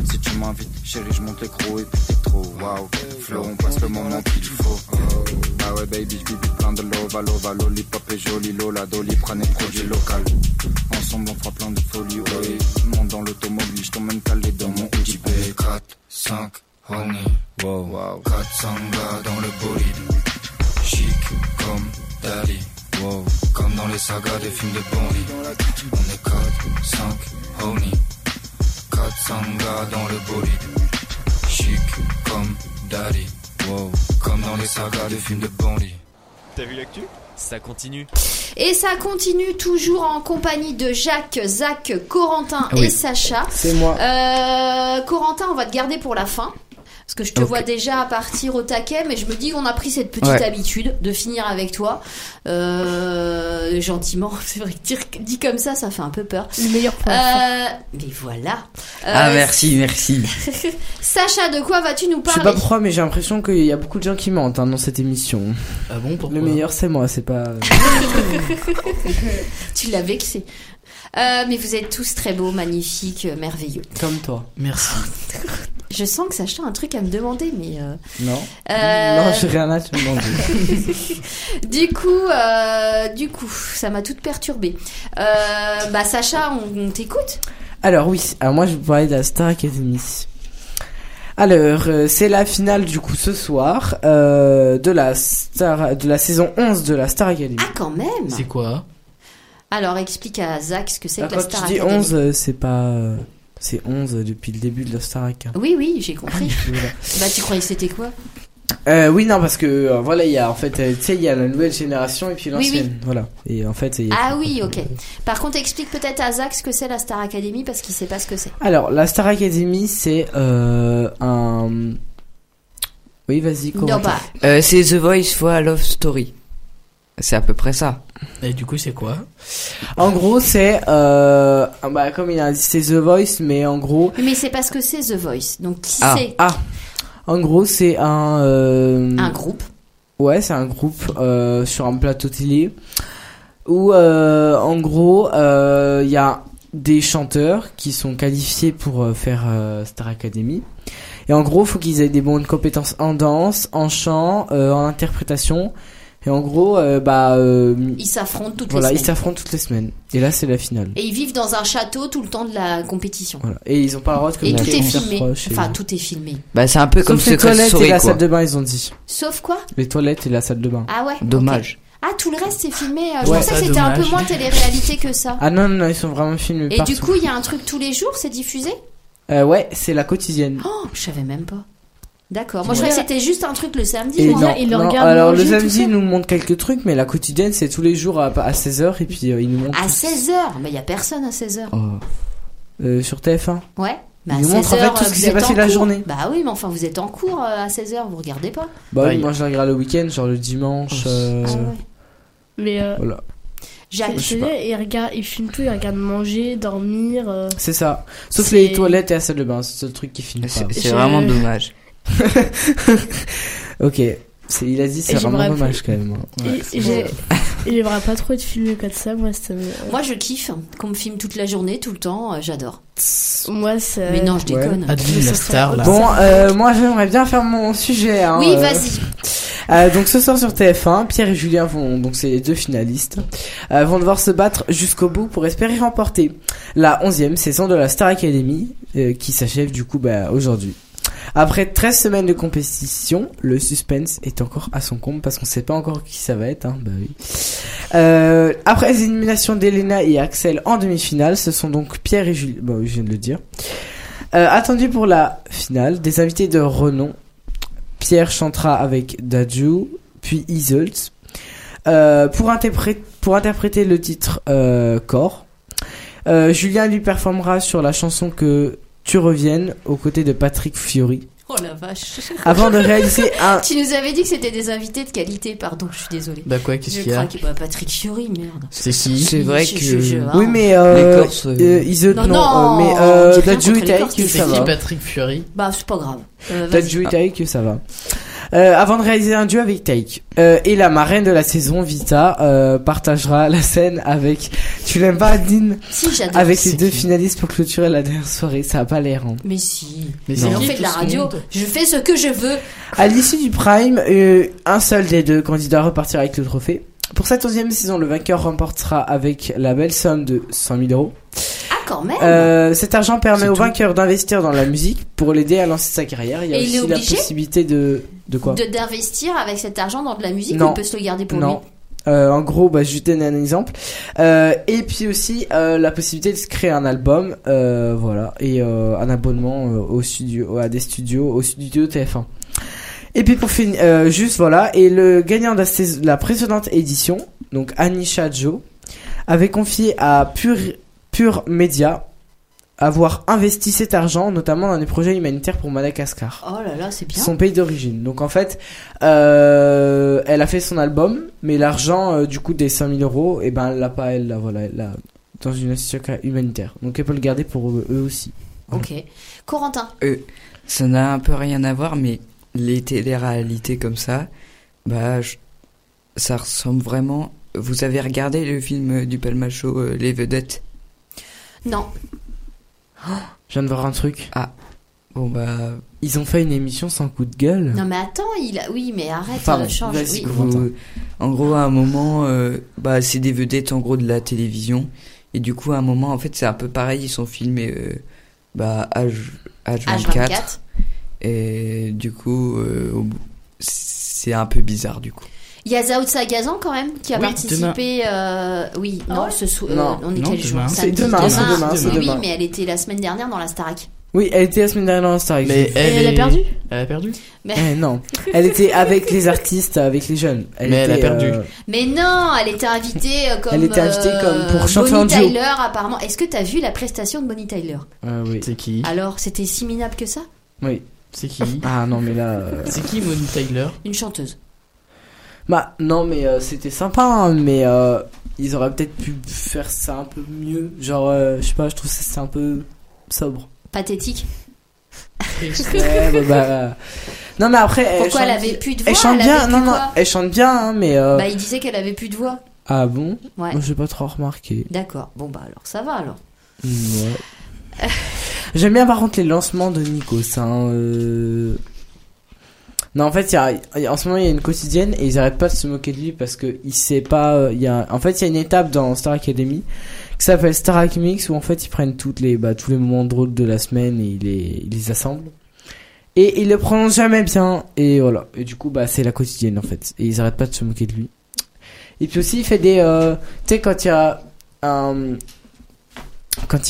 Si tu m'invites, chérie, je monte les crocs et puis t'es trop. Waouh, flow, on passe le moment qu'il faut. Ah ouais, baby, je vis plein de love, lollipop et joli, Lola, Dolly, prenez produits local. Ensemble, on fera plein de folie, ouais. Monte dans l'automobile, je t'emmène caler dans mon Audi B. 4, 5, honey, wow, 4 sangas dans le bolide. Chic comme Daddy, wow, comme dans les sagas des films de bandits. On est 4, 5, honey, 4 sangas dans le bolide. Chic comme Daddy, wow, comme dans les sagas des films de bandits. T'as vu l'actu ? Ça continue. Et ça continue toujours en compagnie de Jacques, Zach, Corentin Oui. et Sacha. C'est moi. Corentin, on va te garder pour la fin. Parce que je te vois déjà partir au taquet, mais je me dis qu'on a pris cette petite habitude de finir avec toi. Gentiment. C'est vrai que dit comme ça fait un peu peur. Le meilleur point. Mais voilà. Merci. Sacha, de quoi vas-tu nous Je sais parler? pas pourquoi, mais j'ai l'impression qu'il y a beaucoup de gens qui mentent dans cette émission. Ah bon, pourquoi? Le meilleur, c'est moi, c'est pas. Tu l'as vexé. Mais vous êtes tous très beaux, magnifiques, merveilleux. Comme toi. Merci. Je sens que Sacha a un truc à me demander, mais... Non. Non, j'ai rien à te demander. Du coup, ça m'a toute perturbée. Sacha, on t'écoute. Alors oui, moi je vais vous parler de la Star Academy. Alors, c'est la finale du coup ce soir de la saison 11 de la Star Academy. Ah, quand même. C'est quoi? Alors, explique à Zach ce que c'est que la Star Quand tu dis Academy. 11, c'est pas... c'est 11 depuis le début de la Star Academy. Oui, j'ai compris. Voilà. Tu croyais que c'était quoi? Oui, non, parce que voilà, il y a en fait, tu sais, il y a la nouvelle génération et puis l'ancienne. Oui. Voilà. Et en fait, Ok. Par contre, explique peut-être à Zach ce que c'est la Star Academy parce qu'il sait pas ce que c'est. Alors, la Star Academy, c'est un... Oui, vas-y, comment c'est The Voice fois Love Story. C'est à peu près ça. Et du coup, c'est quoi? En gros, c'est comme il a dit, c'est The Voice, mais en gros... Mais c'est parce que c'est The Voice. Donc, qui c'est? En gros, c'est un groupe. Ouais, c'est un groupe sur un plateau télé où en gros, il y a des chanteurs qui sont qualifiés pour faire Star Academy. Et en gros, faut qu'ils aient des bonnes compétences en danse, en chant, en interprétation. Et en gros, ils s'affrontent toutes les semaines. Ils s'affrontent toutes les semaines. Et là, c'est la finale. Et ils vivent dans un château tout le temps de la compétition. Voilà. Et ils ont pas le droit de communiquer. Et tout est filmé. Enfin, tout est filmé. C'est un peu comme les toilettes et la salle de bain, ils ont dit. Sauf quoi? Les toilettes et la salle de bain. Ah ouais. Dommage. Okay. Ah, tout le reste c'est filmé. Je pensais que c'était un peu moins télé-réalité que ça. Ah non, ils sont vraiment filmés Et partout. du coup, il y a un truc tous les jours, c'est diffusé? Ouais, c'est la quotidienne. Oh, je savais même pas. D'accord. Moi, je croyais que c'était juste un truc le samedi. Et alors le manger, samedi, ils nous montrent quelques trucs, mais la quotidienne, c'est tous les jours à 16h, et puis ils nous montrent... À 16h? Mais il y a personne à 16h. Sur TF1. Ouais. Ils nous montrent en fait tout ce qui s'est passé la journée. Bah oui, mais enfin, vous êtes en cours à 16h, vous regardez pas? Bah oui, moi je la regarde le week-end, genre le dimanche. Ah ouais. Mais voilà. Il filme tout, il regarde manger, dormir. C'est ça. Sauf les toilettes et la salle de bain, c'est le seul truc qui filme pas. C'est vraiment dommage. Ok. Il a dit c'est vraiment dommage quand même. Ouais. J'aimerais pas trop être filmé comme ça, moi. Moi, je kiffe qu'on me filme toute la journée, tout le temps. J'adore. Moi, c'est... Mais non, je déconne. Advine la star, là. Bon, moi, j'aimerais bien faire mon sujet. Hein, oui, vas-y. Donc, ce soir sur TF1, Pierre et Julien donc c'est les deux finalistes, vont devoir se battre jusqu'au bout pour espérer remporter la 11e saison de la Star Academy, qui s'achève du coup, aujourd'hui. Après 13 semaines de compétition, le suspense est encore à son comble parce qu'on sait pas encore qui ça va être. Hein, oui. Après les éliminations d'Elena et Axel en demi-finale, ce sont donc Pierre et Julien, je viens de le dire. Attendus pour la finale, des invités de renom. Pierre chantera avec Dadju, puis Isolts, pour interpréter le titre Corps. Julien lui performera sur la chanson Que Tu reviennes aux côtés de Patrick Fiori. Oh la vache. Avant de réaliser un... Tu nous avais dit que c'était des invités de qualité, pardon, je suis désolée. Bah quoi, qu'est-ce qu'il y a? Patrick Fiori, merde. C'est qui? C'est vrai que... Oui, mais Isolts, non. Mais Dadju et Taïk, ça va. C'est qui Patrick Fiori? Bah, c'est pas grave. Dadju et Taïk, ça va. avant de réaliser un duo avec Take. Et la marraine de la saison, Vita, partagera la scène avec... Tu l'aimes pas, Adeline? Si, j'adore. Avec les deux finalistes pour clôturer la dernière soirée. Ça a pas l'air, hein. Mais si. Mais Mais on fait de la radio. Je fais ce que je veux. À l'issue du prime, un seul des deux candidats repartira avec le trophée. Pour cette 11e saison, le vainqueur remportera avec la belle somme de 100 000 euros. Ah, quand même. Cet argent permet C'est au tout. vainqueur d'investir dans la musique pour l'aider à lancer sa carrière. Il y a Et il est aussi la obligé possibilité de quoi? D'investir avec cet argent dans de la musique, Non. ou il peut se le garder pour Non. lui? En gros, je vais te donner un exemple. Et puis aussi la possibilité de se créer un album, voilà, et un abonnement au studio, à des studios, au studio TF1. Et puis pour finir, juste voilà, et le gagnant de la précédente édition, donc Anisha Joe, avait confié à Pure Media avoir investi cet argent, notamment dans des projets humanitaires pour Madagascar. Oh là là, c'est bien. Son pays d'origine. Donc en fait, elle a fait son album, mais l'argent du coup des 5 000 euros, et ben elle l'a pas, elle l'a dans une institution humanitaire. Donc elle peut le garder pour eux aussi. Ok. Corentin. Ça n'a un peu rien à voir, mais les téléréalités comme ça, ça ressemble vraiment. Vous avez regardé le film du Palma Show, Les Vedettes? Non. Je viens de voir un truc. Ah. Bon ils ont fait une émission sans coup de gueule. Non mais attends, oui mais arrête, Pardon, change. vas-y, Oui. En gros, à un moment, c'est des vedettes en gros de la télévision. Et du coup, à un moment, en fait, c'est un peu pareil. Ils sont filmés H24. Et du coup, c'est un peu bizarre du coup. Il y a Zao Sagazan quand même qui a participé. Oui, non, on est quel jour? C'est demain. Oui, mais elle était la semaine dernière dans la Starac. Oui, elle était la semaine dernière dans la Starac. Mais elle a perdu. Elle a perdu. Mais non, elle était avec les artistes, avec les jeunes. Elle a perdu. Mais non, elle était invitée comme. Elle était invitée comme pour chanter en Bonnie duo. Tyler apparemment. Est-ce que t'as vu la prestation de Bonnie Tyler? Oui. C'est qui? Alors, c'était si minable que ça? Oui. C'est qui? Ah non, mais là. C'est qui Bonnie Tyler? Une chanteuse. Non, mais c'était sympa, hein, mais ils auraient peut-être pu faire ça un peu mieux. Genre, je sais pas, je trouve que c'est un peu sobre. Pathétique. Ouais, non, mais après. Pourquoi elle avait plus de voix? Elle chante bien, non, elle chante bien, hein, mais. Il disait qu'elle avait plus de voix. Ah bon? Ouais. Moi, j'ai pas trop remarqué. D'accord. Bon, alors ça va alors. Ouais. J'aime bien par contre les lancements de Nikos, hein. Non, en fait, en ce moment, il y a une quotidienne et ils arrêtent pas de se moquer de lui parce que il sait pas. En fait, il y a une étape dans Star Academy qui s'appelle Star Ac Mix où en fait ils prennent tous les moments drôles de la semaine et ils les assemblent. Et ils le prononcent jamais bien et voilà. Et du coup, c'est la quotidienne en fait. Et ils arrêtent pas de se moquer de lui. Et puis aussi, il fait des. Tu sais, quand il y a quand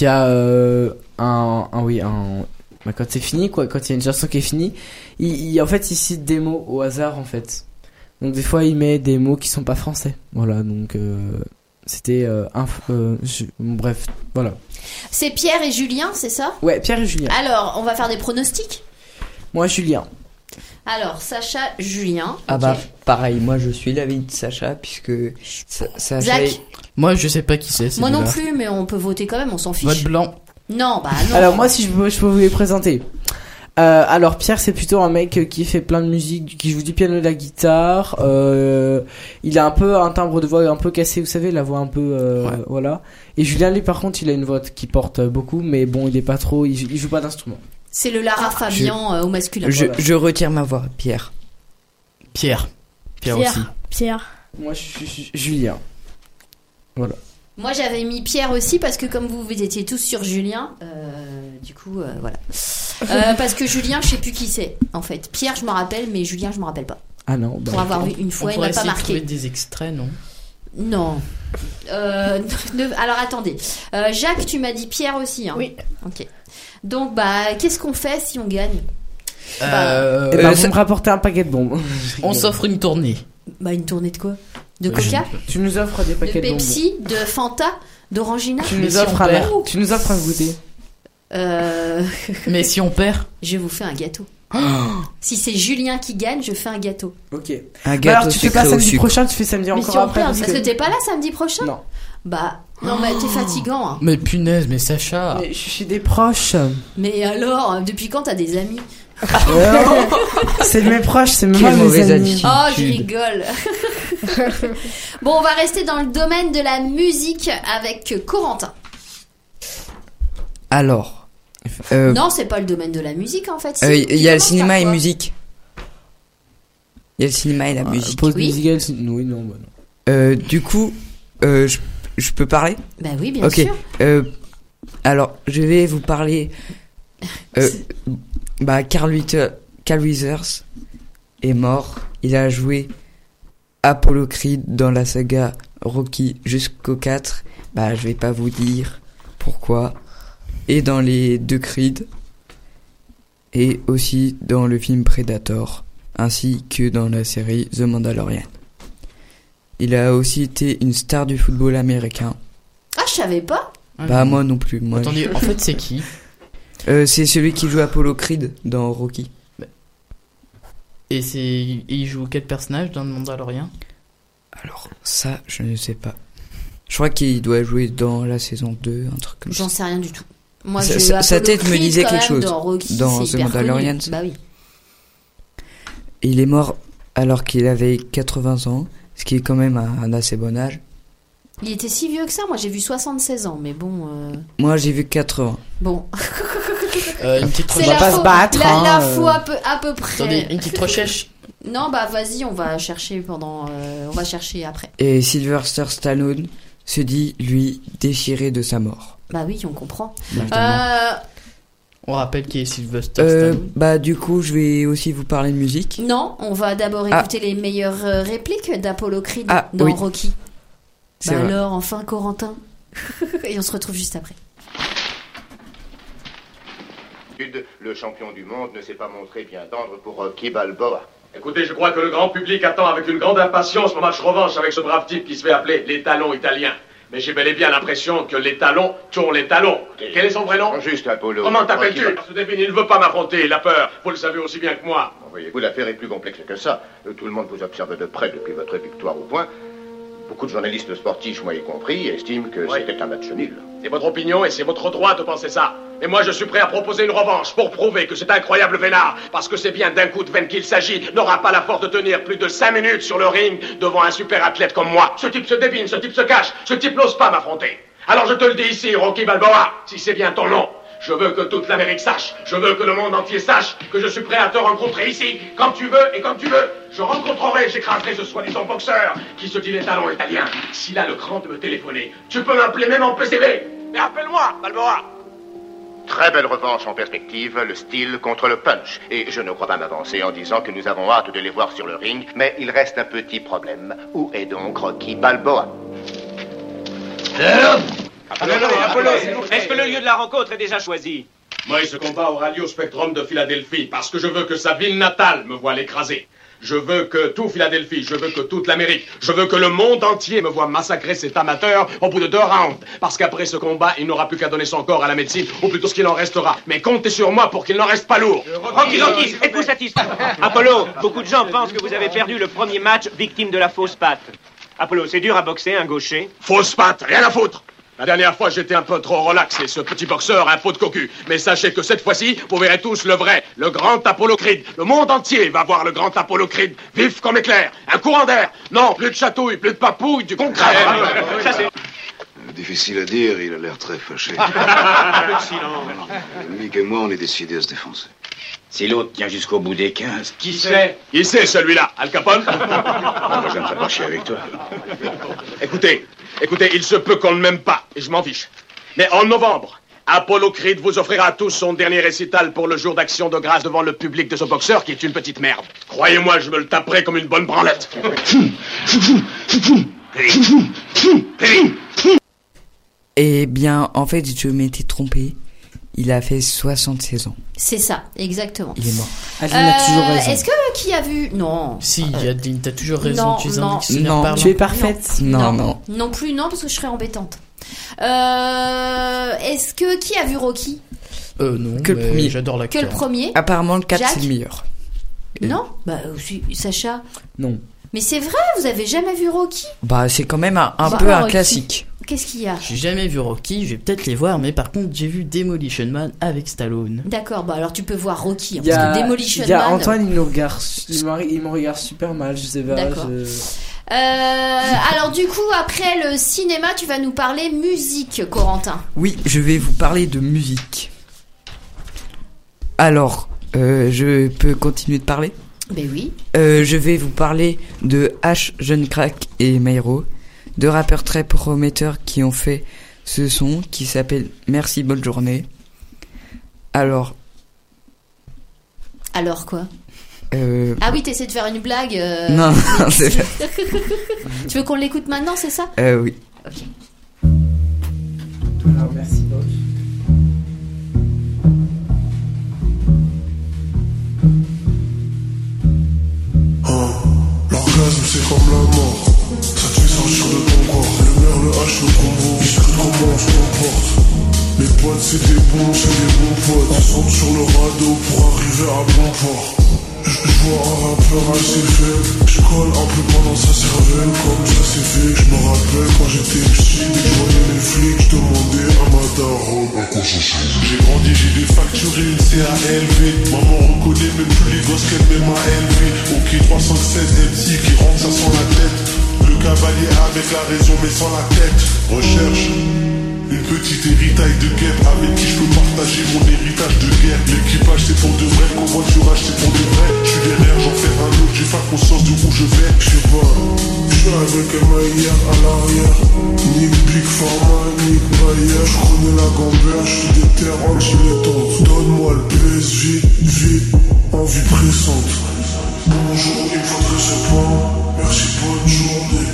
c'est fini, quoi, quand il y a une chanson qui est finie, en fait, il cite des mots au hasard, en fait. Donc, des fois, il met des mots qui sont pas français. Voilà, donc, c'était, bref, voilà. C'est Pierre et Julien, c'est ça? Ouais, Pierre et Julien. Alors, on va faire des pronostics? Moi, Julien. Alors, Sacha, Julien. Ah ok. pareil, moi je suis l'avis de Sacha, puisque Sacha Zach. Moi, je sais pas qui c'est. Moi non plus, mais on peut voter quand même, on s'en fiche. Vote blanc. Non, non. Alors, moi, si je peux vous les présenter. Alors Pierre, c'est plutôt un mec qui fait plein de musique, qui joue du piano et de la guitare. Il a un peu un timbre de voix un peu cassé, vous savez, la voix un peu voilà. Et Julien, lui, par contre, il a une voix qui porte beaucoup, mais bon, il est pas trop, il joue pas d'instrument. C'est le Lara Fabian au masculin. Je retire ma voix, Pierre. Pierre aussi. Pierre. Moi, je suis Julien. Voilà. Moi, j'avais mis Pierre aussi parce que comme vous étiez tous sur Julien, du coup, voilà. Parce que Julien, je sais plus qui c'est, en fait. Pierre, je me rappelle, mais Julien, je me rappelle pas. Ah non. Pour avoir vu une fois, il m'a pas marqué. Trouver des extraits, non? Non. Alors attendez. Jacques, tu m'as dit Pierre aussi, hein? Oui. Ok. Donc, qu'est-ce qu'on fait si on gagne? Vous me rapportez un paquet de bombes. On s'offre une tournée. Une tournée de quoi? De Coca? Tu nous offres des paquets de de Pepsi, de Fanta, d'Orangina? Tu nous offres un goûter. Mais si on perd, je vous fais un gâteau. Si c'est Julien qui gagne, je fais un gâteau. Ok. Un gâteau. Alors tu fais pas samedi prochain, tu fais samedi encore après. Parce que t'es pas là samedi prochain? Non. Non, mais t'es fatigant. Hein. Mais punaise, mais Sacha. Mais je suis chez des proches. Mais alors, depuis quand t'as des amis? C'est de mes proches, c'est même Quelle pas mes mauvaise amis. attitude. Oh, je rigole. Bon, on va rester dans le domaine de la musique avec Corentin. Alors. Non, c'est pas le domaine de la musique en fait. Si, Il y a le tu cinéma commences et par quoi? musique. Il y a le cinéma et la musique. Pause Oui. musicale, oui, non, bah non. Du coup, je peux parler? Bah oui, bien Ok. sûr. Alors, je vais vous parler. Carl Weathers est mort. Il a joué Apollo Creed dans la saga Rocky jusqu'au 4. Je vais pas vous dire pourquoi. Et dans les 2 Creed. Et aussi dans le film Predator. Ainsi que dans la série The Mandalorian. Il a aussi été une star du football américain. Ah, je savais pas. Moi non plus. Moi, Attendez, en fait, c'est qui? c'est celui qui joue Apollo Creed dans Rocky. Et il joue quel personnage dans le Mandalorian? Alors, ça, je ne sais pas. Je crois qu'il doit jouer dans la saison 2, un truc comme ça. J'en sais rien du tout. Moi, Sa tête me disait quelque chose. Dans Rocky, dans c'est The hyper Mandalorian. connu. Bah oui. Et il est mort alors qu'il avait 80 ans, ce qui est quand même un assez bon âge. Il était si vieux que ça. Moi, j'ai vu 76 ans, mais bon. Moi, j'ai vu 80. Bon. Une petite C'est On va la pas se faux- battre, La, hein, la faux à peu près. Attendez, une petite recherche. Non, bah vas-y, on va chercher on va chercher après. Et Sylvester Stallone se dit, lui, déchiré de sa mort. Bah oui, on comprend. On rappelle qui est Sylvester Stallone. Du coup, je vais aussi vous parler de musique. Non, on va d'abord écouter les meilleures répliques d'Apollo Creed dans oui. Rocky. C'est vrai. Alors, enfin, Corentin. Et on se retrouve juste après. Le champion du monde ne s'est pas montré bien tendre pour Rocky Balboa. Écoutez, je crois que le grand public attend avec une grande impatience mon match revanche avec ce brave type qui se fait appeler les talons italiens. Mais j'ai bel et bien l'impression que les talons tournent les talons. Quel est son vrai nom? Juste Apollo. Comment t'appelles-tu? Ce débile, il ne veut pas m'affronter, il a peur. Vous le savez aussi bien que moi. Voyez-vous, l'affaire est plus complexe que ça. Tout le monde vous observe de près depuis votre victoire au point. Beaucoup de journalistes sportifs, moi y compris, estiment que c'était un match nul. C'est votre opinion et c'est votre droit de penser ça. Et moi, je suis prêt à proposer une revanche pour prouver que cet incroyable vénard, parce que c'est bien d'un coup de veine qu'il s'agit, n'aura pas la force de tenir plus de 5 minutes sur le ring devant un super athlète comme moi. Ce type se débine, ce type se cache, ce type n'ose pas m'affronter. Alors je te le dis ici, Rocky Balboa, si c'est bien ton nom. Je veux que toute l'Amérique sache, je veux que le monde entier sache que je suis prêt à te rencontrer ici, quand tu veux et comme tu veux. Je rencontrerai, j'écraserai ce soi-disant boxeur qui se dit les talons italiens. S'il a le cran de me téléphoner, tu peux m'appeler même en PCV. Mais appelle-moi, Balboa. Très belle revanche en perspective, le style contre le punch. Et je ne crois pas m'avancer en disant que nous avons hâte de les voir sur le ring, mais il reste un petit problème. Où est donc Rocky Balboa? Apollo, est-ce que le lieu de la rencontre est déjà choisi? Moi, ce combat aura lieu au Spectrum de Philadelphie, parce que je veux que sa ville natale me voie l'écraser. Je veux que tout Philadelphie, je veux que toute l'Amérique, je veux que le monde entier me voie massacrer cet amateur au bout de 2 rounds. Parce qu'après ce combat, il n'aura plus qu'à donner son corps à la médecine, ou plutôt ce qu'il en restera. Mais comptez sur moi pour qu'il n'en reste pas lourd. Rocky, êtes-vous satisfait? Apollo, beaucoup de gens pensent que vous avez perdu le premier match victime de la fausse patte. Apollo, c'est dur à boxer, un gaucher. Fausse patte, rien à foutre. La dernière fois, j'étais un peu trop relax et ce petit boxeur a un pot de cocu. Mais sachez que cette fois-ci, vous verrez tous le vrai, le grand Apollo Creed. Le monde entier va voir le grand Apollo Creed, vif comme éclair, un courant d'air. Non, plus de chatouille, plus de papouille, du concret. Ça, c'est... Difficile à dire, il a l'air très fâché. Un peu de silence. Mick et moi, on est décidés à se défoncer. Si l'autre tient jusqu'au bout des 15, Qui c'est celui-là? Al Capone? Je ne ferai pas chier avec toi. Écoutez, il se peut qu'on ne m'aime pas, et je m'en fiche. Mais en novembre, Apollo Creed vous offrira à tous son dernier récital pour le jour d'action de grâce devant le public de ce boxeur qui est une petite merde. Croyez-moi, je me le taperai comme une bonne branlette. Eh bien, en fait, je m'étais trompé. Il a fait 76 ans. C'est ça, exactement. Il est mort. Adeline a toujours raison. Est-ce que qui a vu? Non. Si, Adeline, t'as toujours raison. Non, Tu es un non. dictionnaire Non, parlant. Tu es parfaite. Non. Non plus, non, parce que je serais embêtante. Est-ce que qui a vu Rocky? Non, Que le mais premier. j'adore Que l'acteur. le premier? Apparemment, le 4, Jack c'est le meilleur. Non? Bah, aussi, Sacha. Non. Mais c'est vrai, vous avez jamais vu Rocky? C'est quand même un Bah, peu un Rocky. classique. Qu'est-ce qu'il y a? J'ai jamais vu Rocky, je vais peut-être les voir, mais par contre, j'ai vu Demolition Man avec Stallone. D'accord, bah alors tu peux voir Rocky, hein, Il y a, parce que Demolition il y a Man... Antoine, il me regarde super mal, je sais pas. D'accord. Alors du coup, après le cinéma, tu vas nous parler musique, Corentin. Oui, je vais vous parler de musique. Alors, je peux continuer de parler? Ben oui. Je vais vous parler de H, Jeune Crack et Mayro, deux rappeurs très prometteurs qui ont fait ce son qui s'appelle Merci Bonne Journée. Alors quoi? Ah oui, t'essaies de faire une blague. Non, c'est pas... Tu veux qu'on l'écoute maintenant, c'est ça? Oui. Ok. Alors, merci Bob. L'orgasme c'est comme la mort, ça te fait sortir de ton corps. Le nerf, le H, le combo, discute comment on se comporte. Les potes c'est des bons potes. Ensemble sur le radeau pour arriver à bon port. Je vois un rappeur assez faible, je colle un peu pendant sa cervelle. Comme ça c'est fait, je me rappelle quand j'étais petit. Dès que je voyais les flics, je demandais à ma daronne à quoi ça sert. J'ai grandi, j'ai défacturé une CALV. Maman reconnaît même plus les gosses qu'elle m'aime à élever. Ok 357 MC qui rentre ça sans la tête. Le cavalier avec la raison mais sans la tête. Recherche une petite héritaille de guêpe avec qui je peux partager mon héritage de guerre. L'équipage c'est pour de vrai, le covoiturage c'est pour de vrai. Je suis derrière, j'en fais un autre, j'ai pas conscience de où je vais. Je sais pas, je suis avec Emmaïa à l'arrière. Nick Big Pharma, Nick Bayer. Je connais la gambière, je suis déter anti-létante. Donne-moi le PS, vite, envie pressante. Bonjour, il faudrait se prendre. Merci, bonne journée.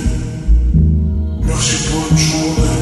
Merci, bonne journée.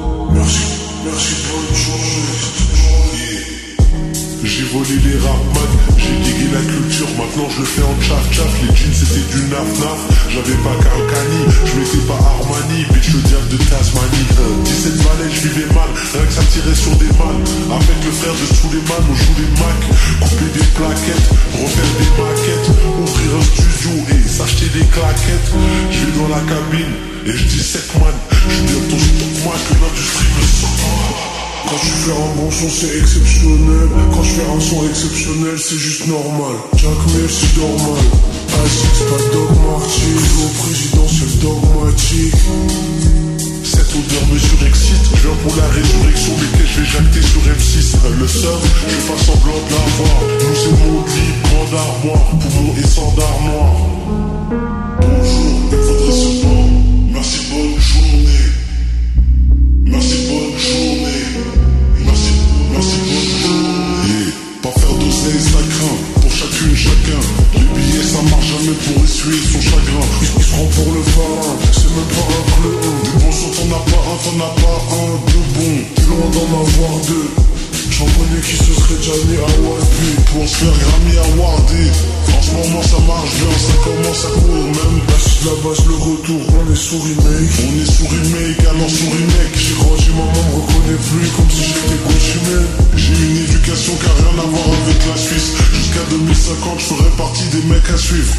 Merci, bonne journée. J'ai volé les rap-man, j'ai digué la culture, maintenant je le fais en tchaf-tchaf. Les jeans c'était du naf-naf, j'avais pas Calcani, je mettais pas Armani, bitch le diable de Tasmanie. 17 balais, je vivais mal, rien que ça tirait sur des balles. Avec le frère de Suleiman, on joue les Mac, couper des plaquettes, refaire des maquettes, ouvrir un studio et s'acheter des claquettes. Je vais dans la cabine et je dis 7 man, je dis ton stock moi que l'industrie me sort. Quand je fais un bon son c'est exceptionnel. Quand je fais un son exceptionnel c'est juste normal. Jack Mill c'est normal. A6 pas Doc Marty. Au présidentiel dogmatique. Cette odeur me surexcite. Je viens pour la résurrection mais que je vais jacter sur M6. Le seul, je fais pas semblant de l'avoir. Nous c'est mon lit, grande armoire. Poumon et sandar noir. Bonjour, il faudrait se prendre. Merci, bonne journée. Merci, bonne journée. Merci, bonne journée. Pas faire d'oseille, ça craint. Pour chacune, chacun. Les billets, ça marche jamais pour essuyer son chagrin. Il se prend pour le pharaon, c'est même pas un clou. Des bons sons, t'en as pas un, deux bons. T'es loin d'en avoir deux. J'en connais qui se serait déjà né à Wapi pour se faire Grammy awardé. En ce moment ça marche bien, ça commence à courir même. La base, le retour, on est sous remake. On est sous remake, alors sous remake. J'ai grandi, maman me reconnaît plus comme si j'étais coutumé. J'ai une éducation qui a rien à voir avec la Suisse. Jusqu'à 2050 je ferai partie des mecs à suivre.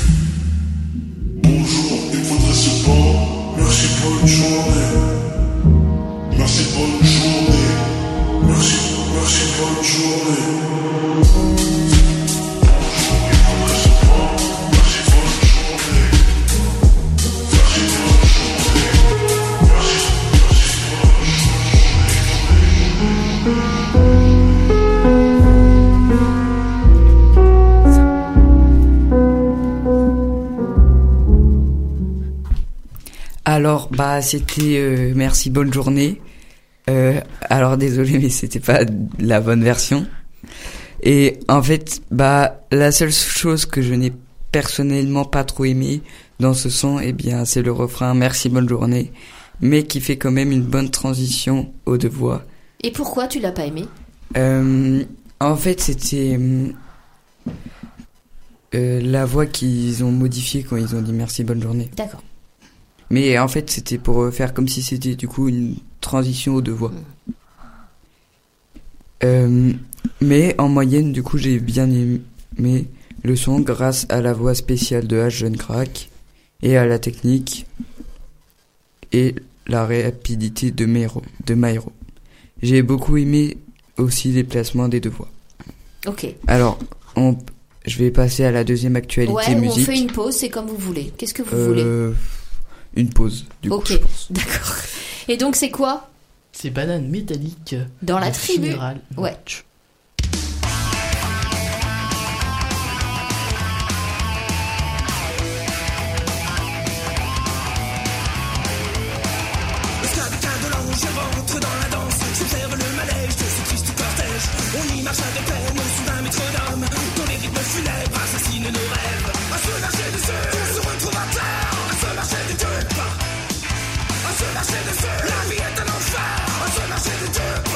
Bonjour, il faudrait se prendre. Merci, bonne journée. Merci, bonne journée. Merci, bonne journée. Alors, c'était Merci, bonne journée. Alors, désolé, mais c'était pas la bonne version. Et en fait, la seule chose que je n'ai personnellement pas trop aimé dans ce son, c'est le refrain Merci, bonne journée, mais qui fait quand même une bonne transition aux deux voix. Et pourquoi tu l'as pas aimé? En fait, c'était la voix qu'ils ont modifiée quand ils ont dit Merci, bonne journée. D'accord. Mais en fait, c'était pour faire comme si c'était du coup une transition aux deux voix. Mais en moyenne, du coup, j'ai bien aimé le son grâce à la voix spéciale de H Jeune Crack et à la technique et la rapidité de Mairo. J'ai beaucoup aimé aussi les placements des deux voix. Ok. Alors, je vais passer à la deuxième actualité Ouais, musique. on fait une pause, c'est comme vous voulez. Qu'est-ce que vous voulez? Une pause, du coup, Ok, je pense. d'accord. Et donc c'est quoi? C'est Banane Métallique. Dans la de tribu. Funeral Ouais. Watch. Esclavitain de l'ange, je rentre dans la danse. J'observe le manège de ce triste cortège. On y marche avec peine, sous un métro d'hommes, dont les rythmes funèbres assassinent nos rêves. À se marcher dessus, on se retrouve à terre. À se marcher des dupes. À se marcher dessus, la vie est un enfer. À se marcher des dupes.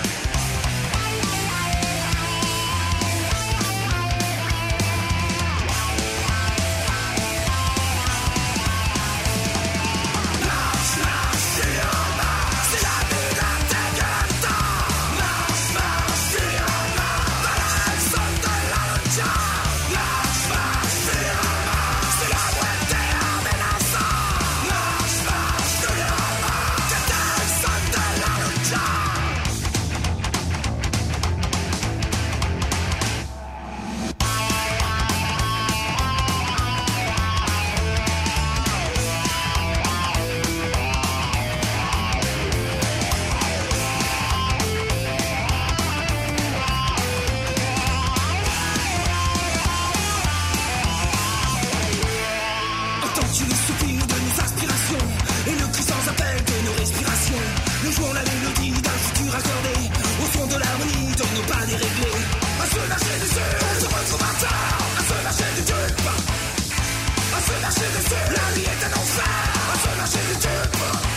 Entends-tu le soupir de nos aspirations et le cri sans appel de nos respirations? Nous jouons la mélodie d'un futur accordé au son de l'harmonie de nos pas déréglés. À se marcher dessus, on se retrouve à terre. À se marcher du dupe. À se marcher dessus, la vie est un enfer. À se marcher du dupe.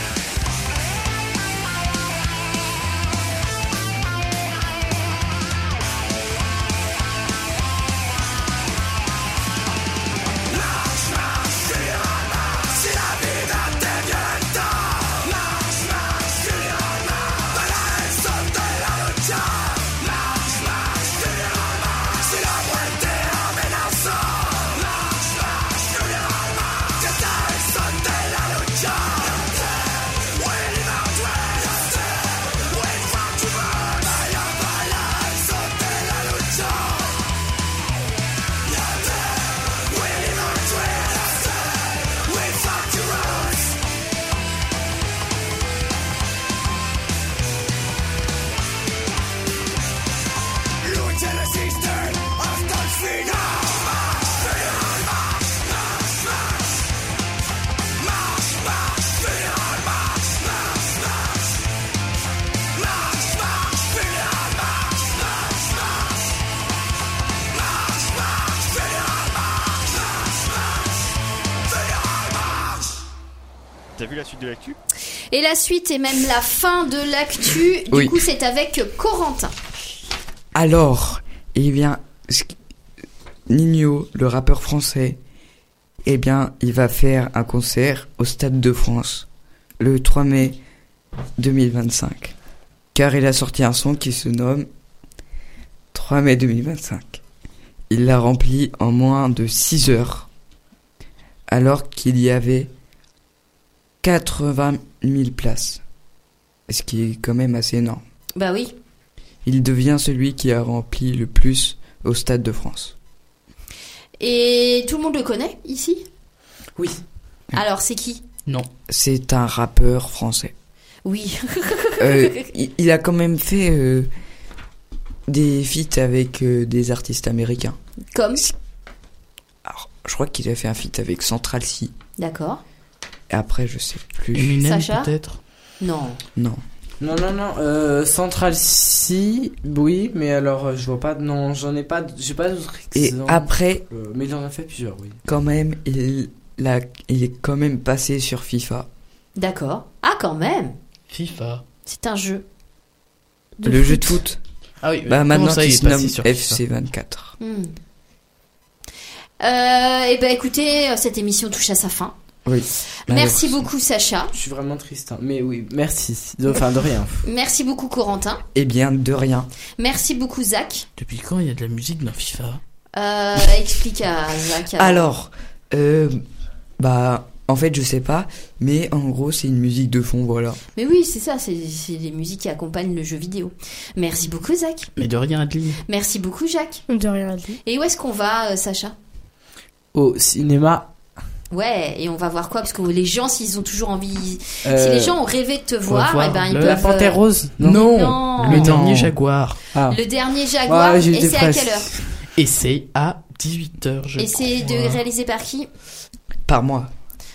T'as vu la suite de l'actu? Et la suite et même la fin de l'actu, du Oui. coup c'est avec Corentin. Alors, eh bien, Nino, le rappeur français, eh bien, il va faire un concert au Stade de France le 3 mai 2025. Car il a sorti un son qui se nomme 3 mai 2025. Il l'a rempli en moins de 6 heures, alors qu'il y avait 80 000 places. Ce qui est quand même assez énorme. Bah oui. Il devient celui qui a rempli le plus au Stade de France. Et tout le monde le connaît ici? Oui. Alors c'est qui? Non. C'est un rappeur français. Oui. Il a quand même fait des feats avec des artistes américains. Comme? Alors, je crois qu'il a fait un feat avec Central C. D'accord. Et après, je sais plus. Eminem Sacha peut-être? Non. Non. Non. Central C, oui, mais alors je vois pas. Non, j'en ai pas. J'ai pas d'autres Et exemples. après, mais il en a fait plusieurs, oui. quand même, il est quand même passé sur FIFA. D'accord. Ah quand même. FIFA. C'est un jeu. Le jeu de foot. Ah oui. Bah maintenant, ça, il il est se nomme passé sur FIFA. FC 24. Et ben écoutez, cette émission touche à sa fin. Oui. Merci beaucoup Sacha. Je suis vraiment triste, hein. Mais oui, merci. De rien. Merci beaucoup Corentin. Eh bien, de rien. Merci beaucoup Zach. Depuis quand il y a de la musique dans FIFA? Explique à Zach. Alors, En fait, je sais pas, mais en gros, c'est une musique de fond, voilà. Mais oui, c'est ça, c'est les musiques qui accompagnent le jeu vidéo. Merci beaucoup, Zach. Mais de rien, Adeline. Merci beaucoup, Jacques. De rien, Adeline. Et où est-ce qu'on va, Sacha ? Au cinéma. Ouais, et on va voir quoi ? Parce que les gens, s'ils ont toujours envie... Si les gens ont rêvé de te voir, eh ben, ils peuvent... La Panthère Rose ? Non. Le dernier Jaguar. Ah. Le dernier Jaguar, Ouais, et c'est à quelle heure ? Et c'est à 18h, je Et c'est réalisé par qui ? Par moi.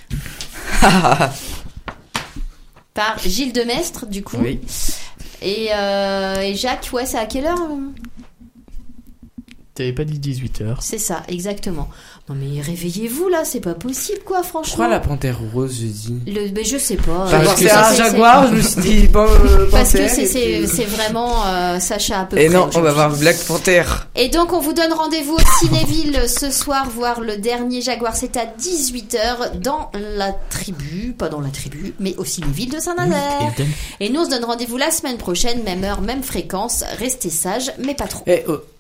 Par Gilles Demestre, du coup. Oui. Et Jacques, ouais, c'est à quelle heure ? T'avais pas dit 18h. C'est ça, exactement. Non mais réveillez-vous là, c'est pas possible quoi, franchement. Pourquoi la Panthère Rose, je dis Mais je sais pas. Parce que c'est un Jaguar, je me suis dit parce que c'est vraiment Sacha à peu près. Et non, on va voir Black Panther. Et donc on vous donne rendez-vous au Cinéville ce soir voir le dernier Jaguar, c'est à 18h dans la tribu, pas dans la tribu, mais au Cinéville de Saint-Nazaire. Et nous on se donne rendez-vous la semaine prochaine, même heure, même fréquence. Restez sages, mais pas trop.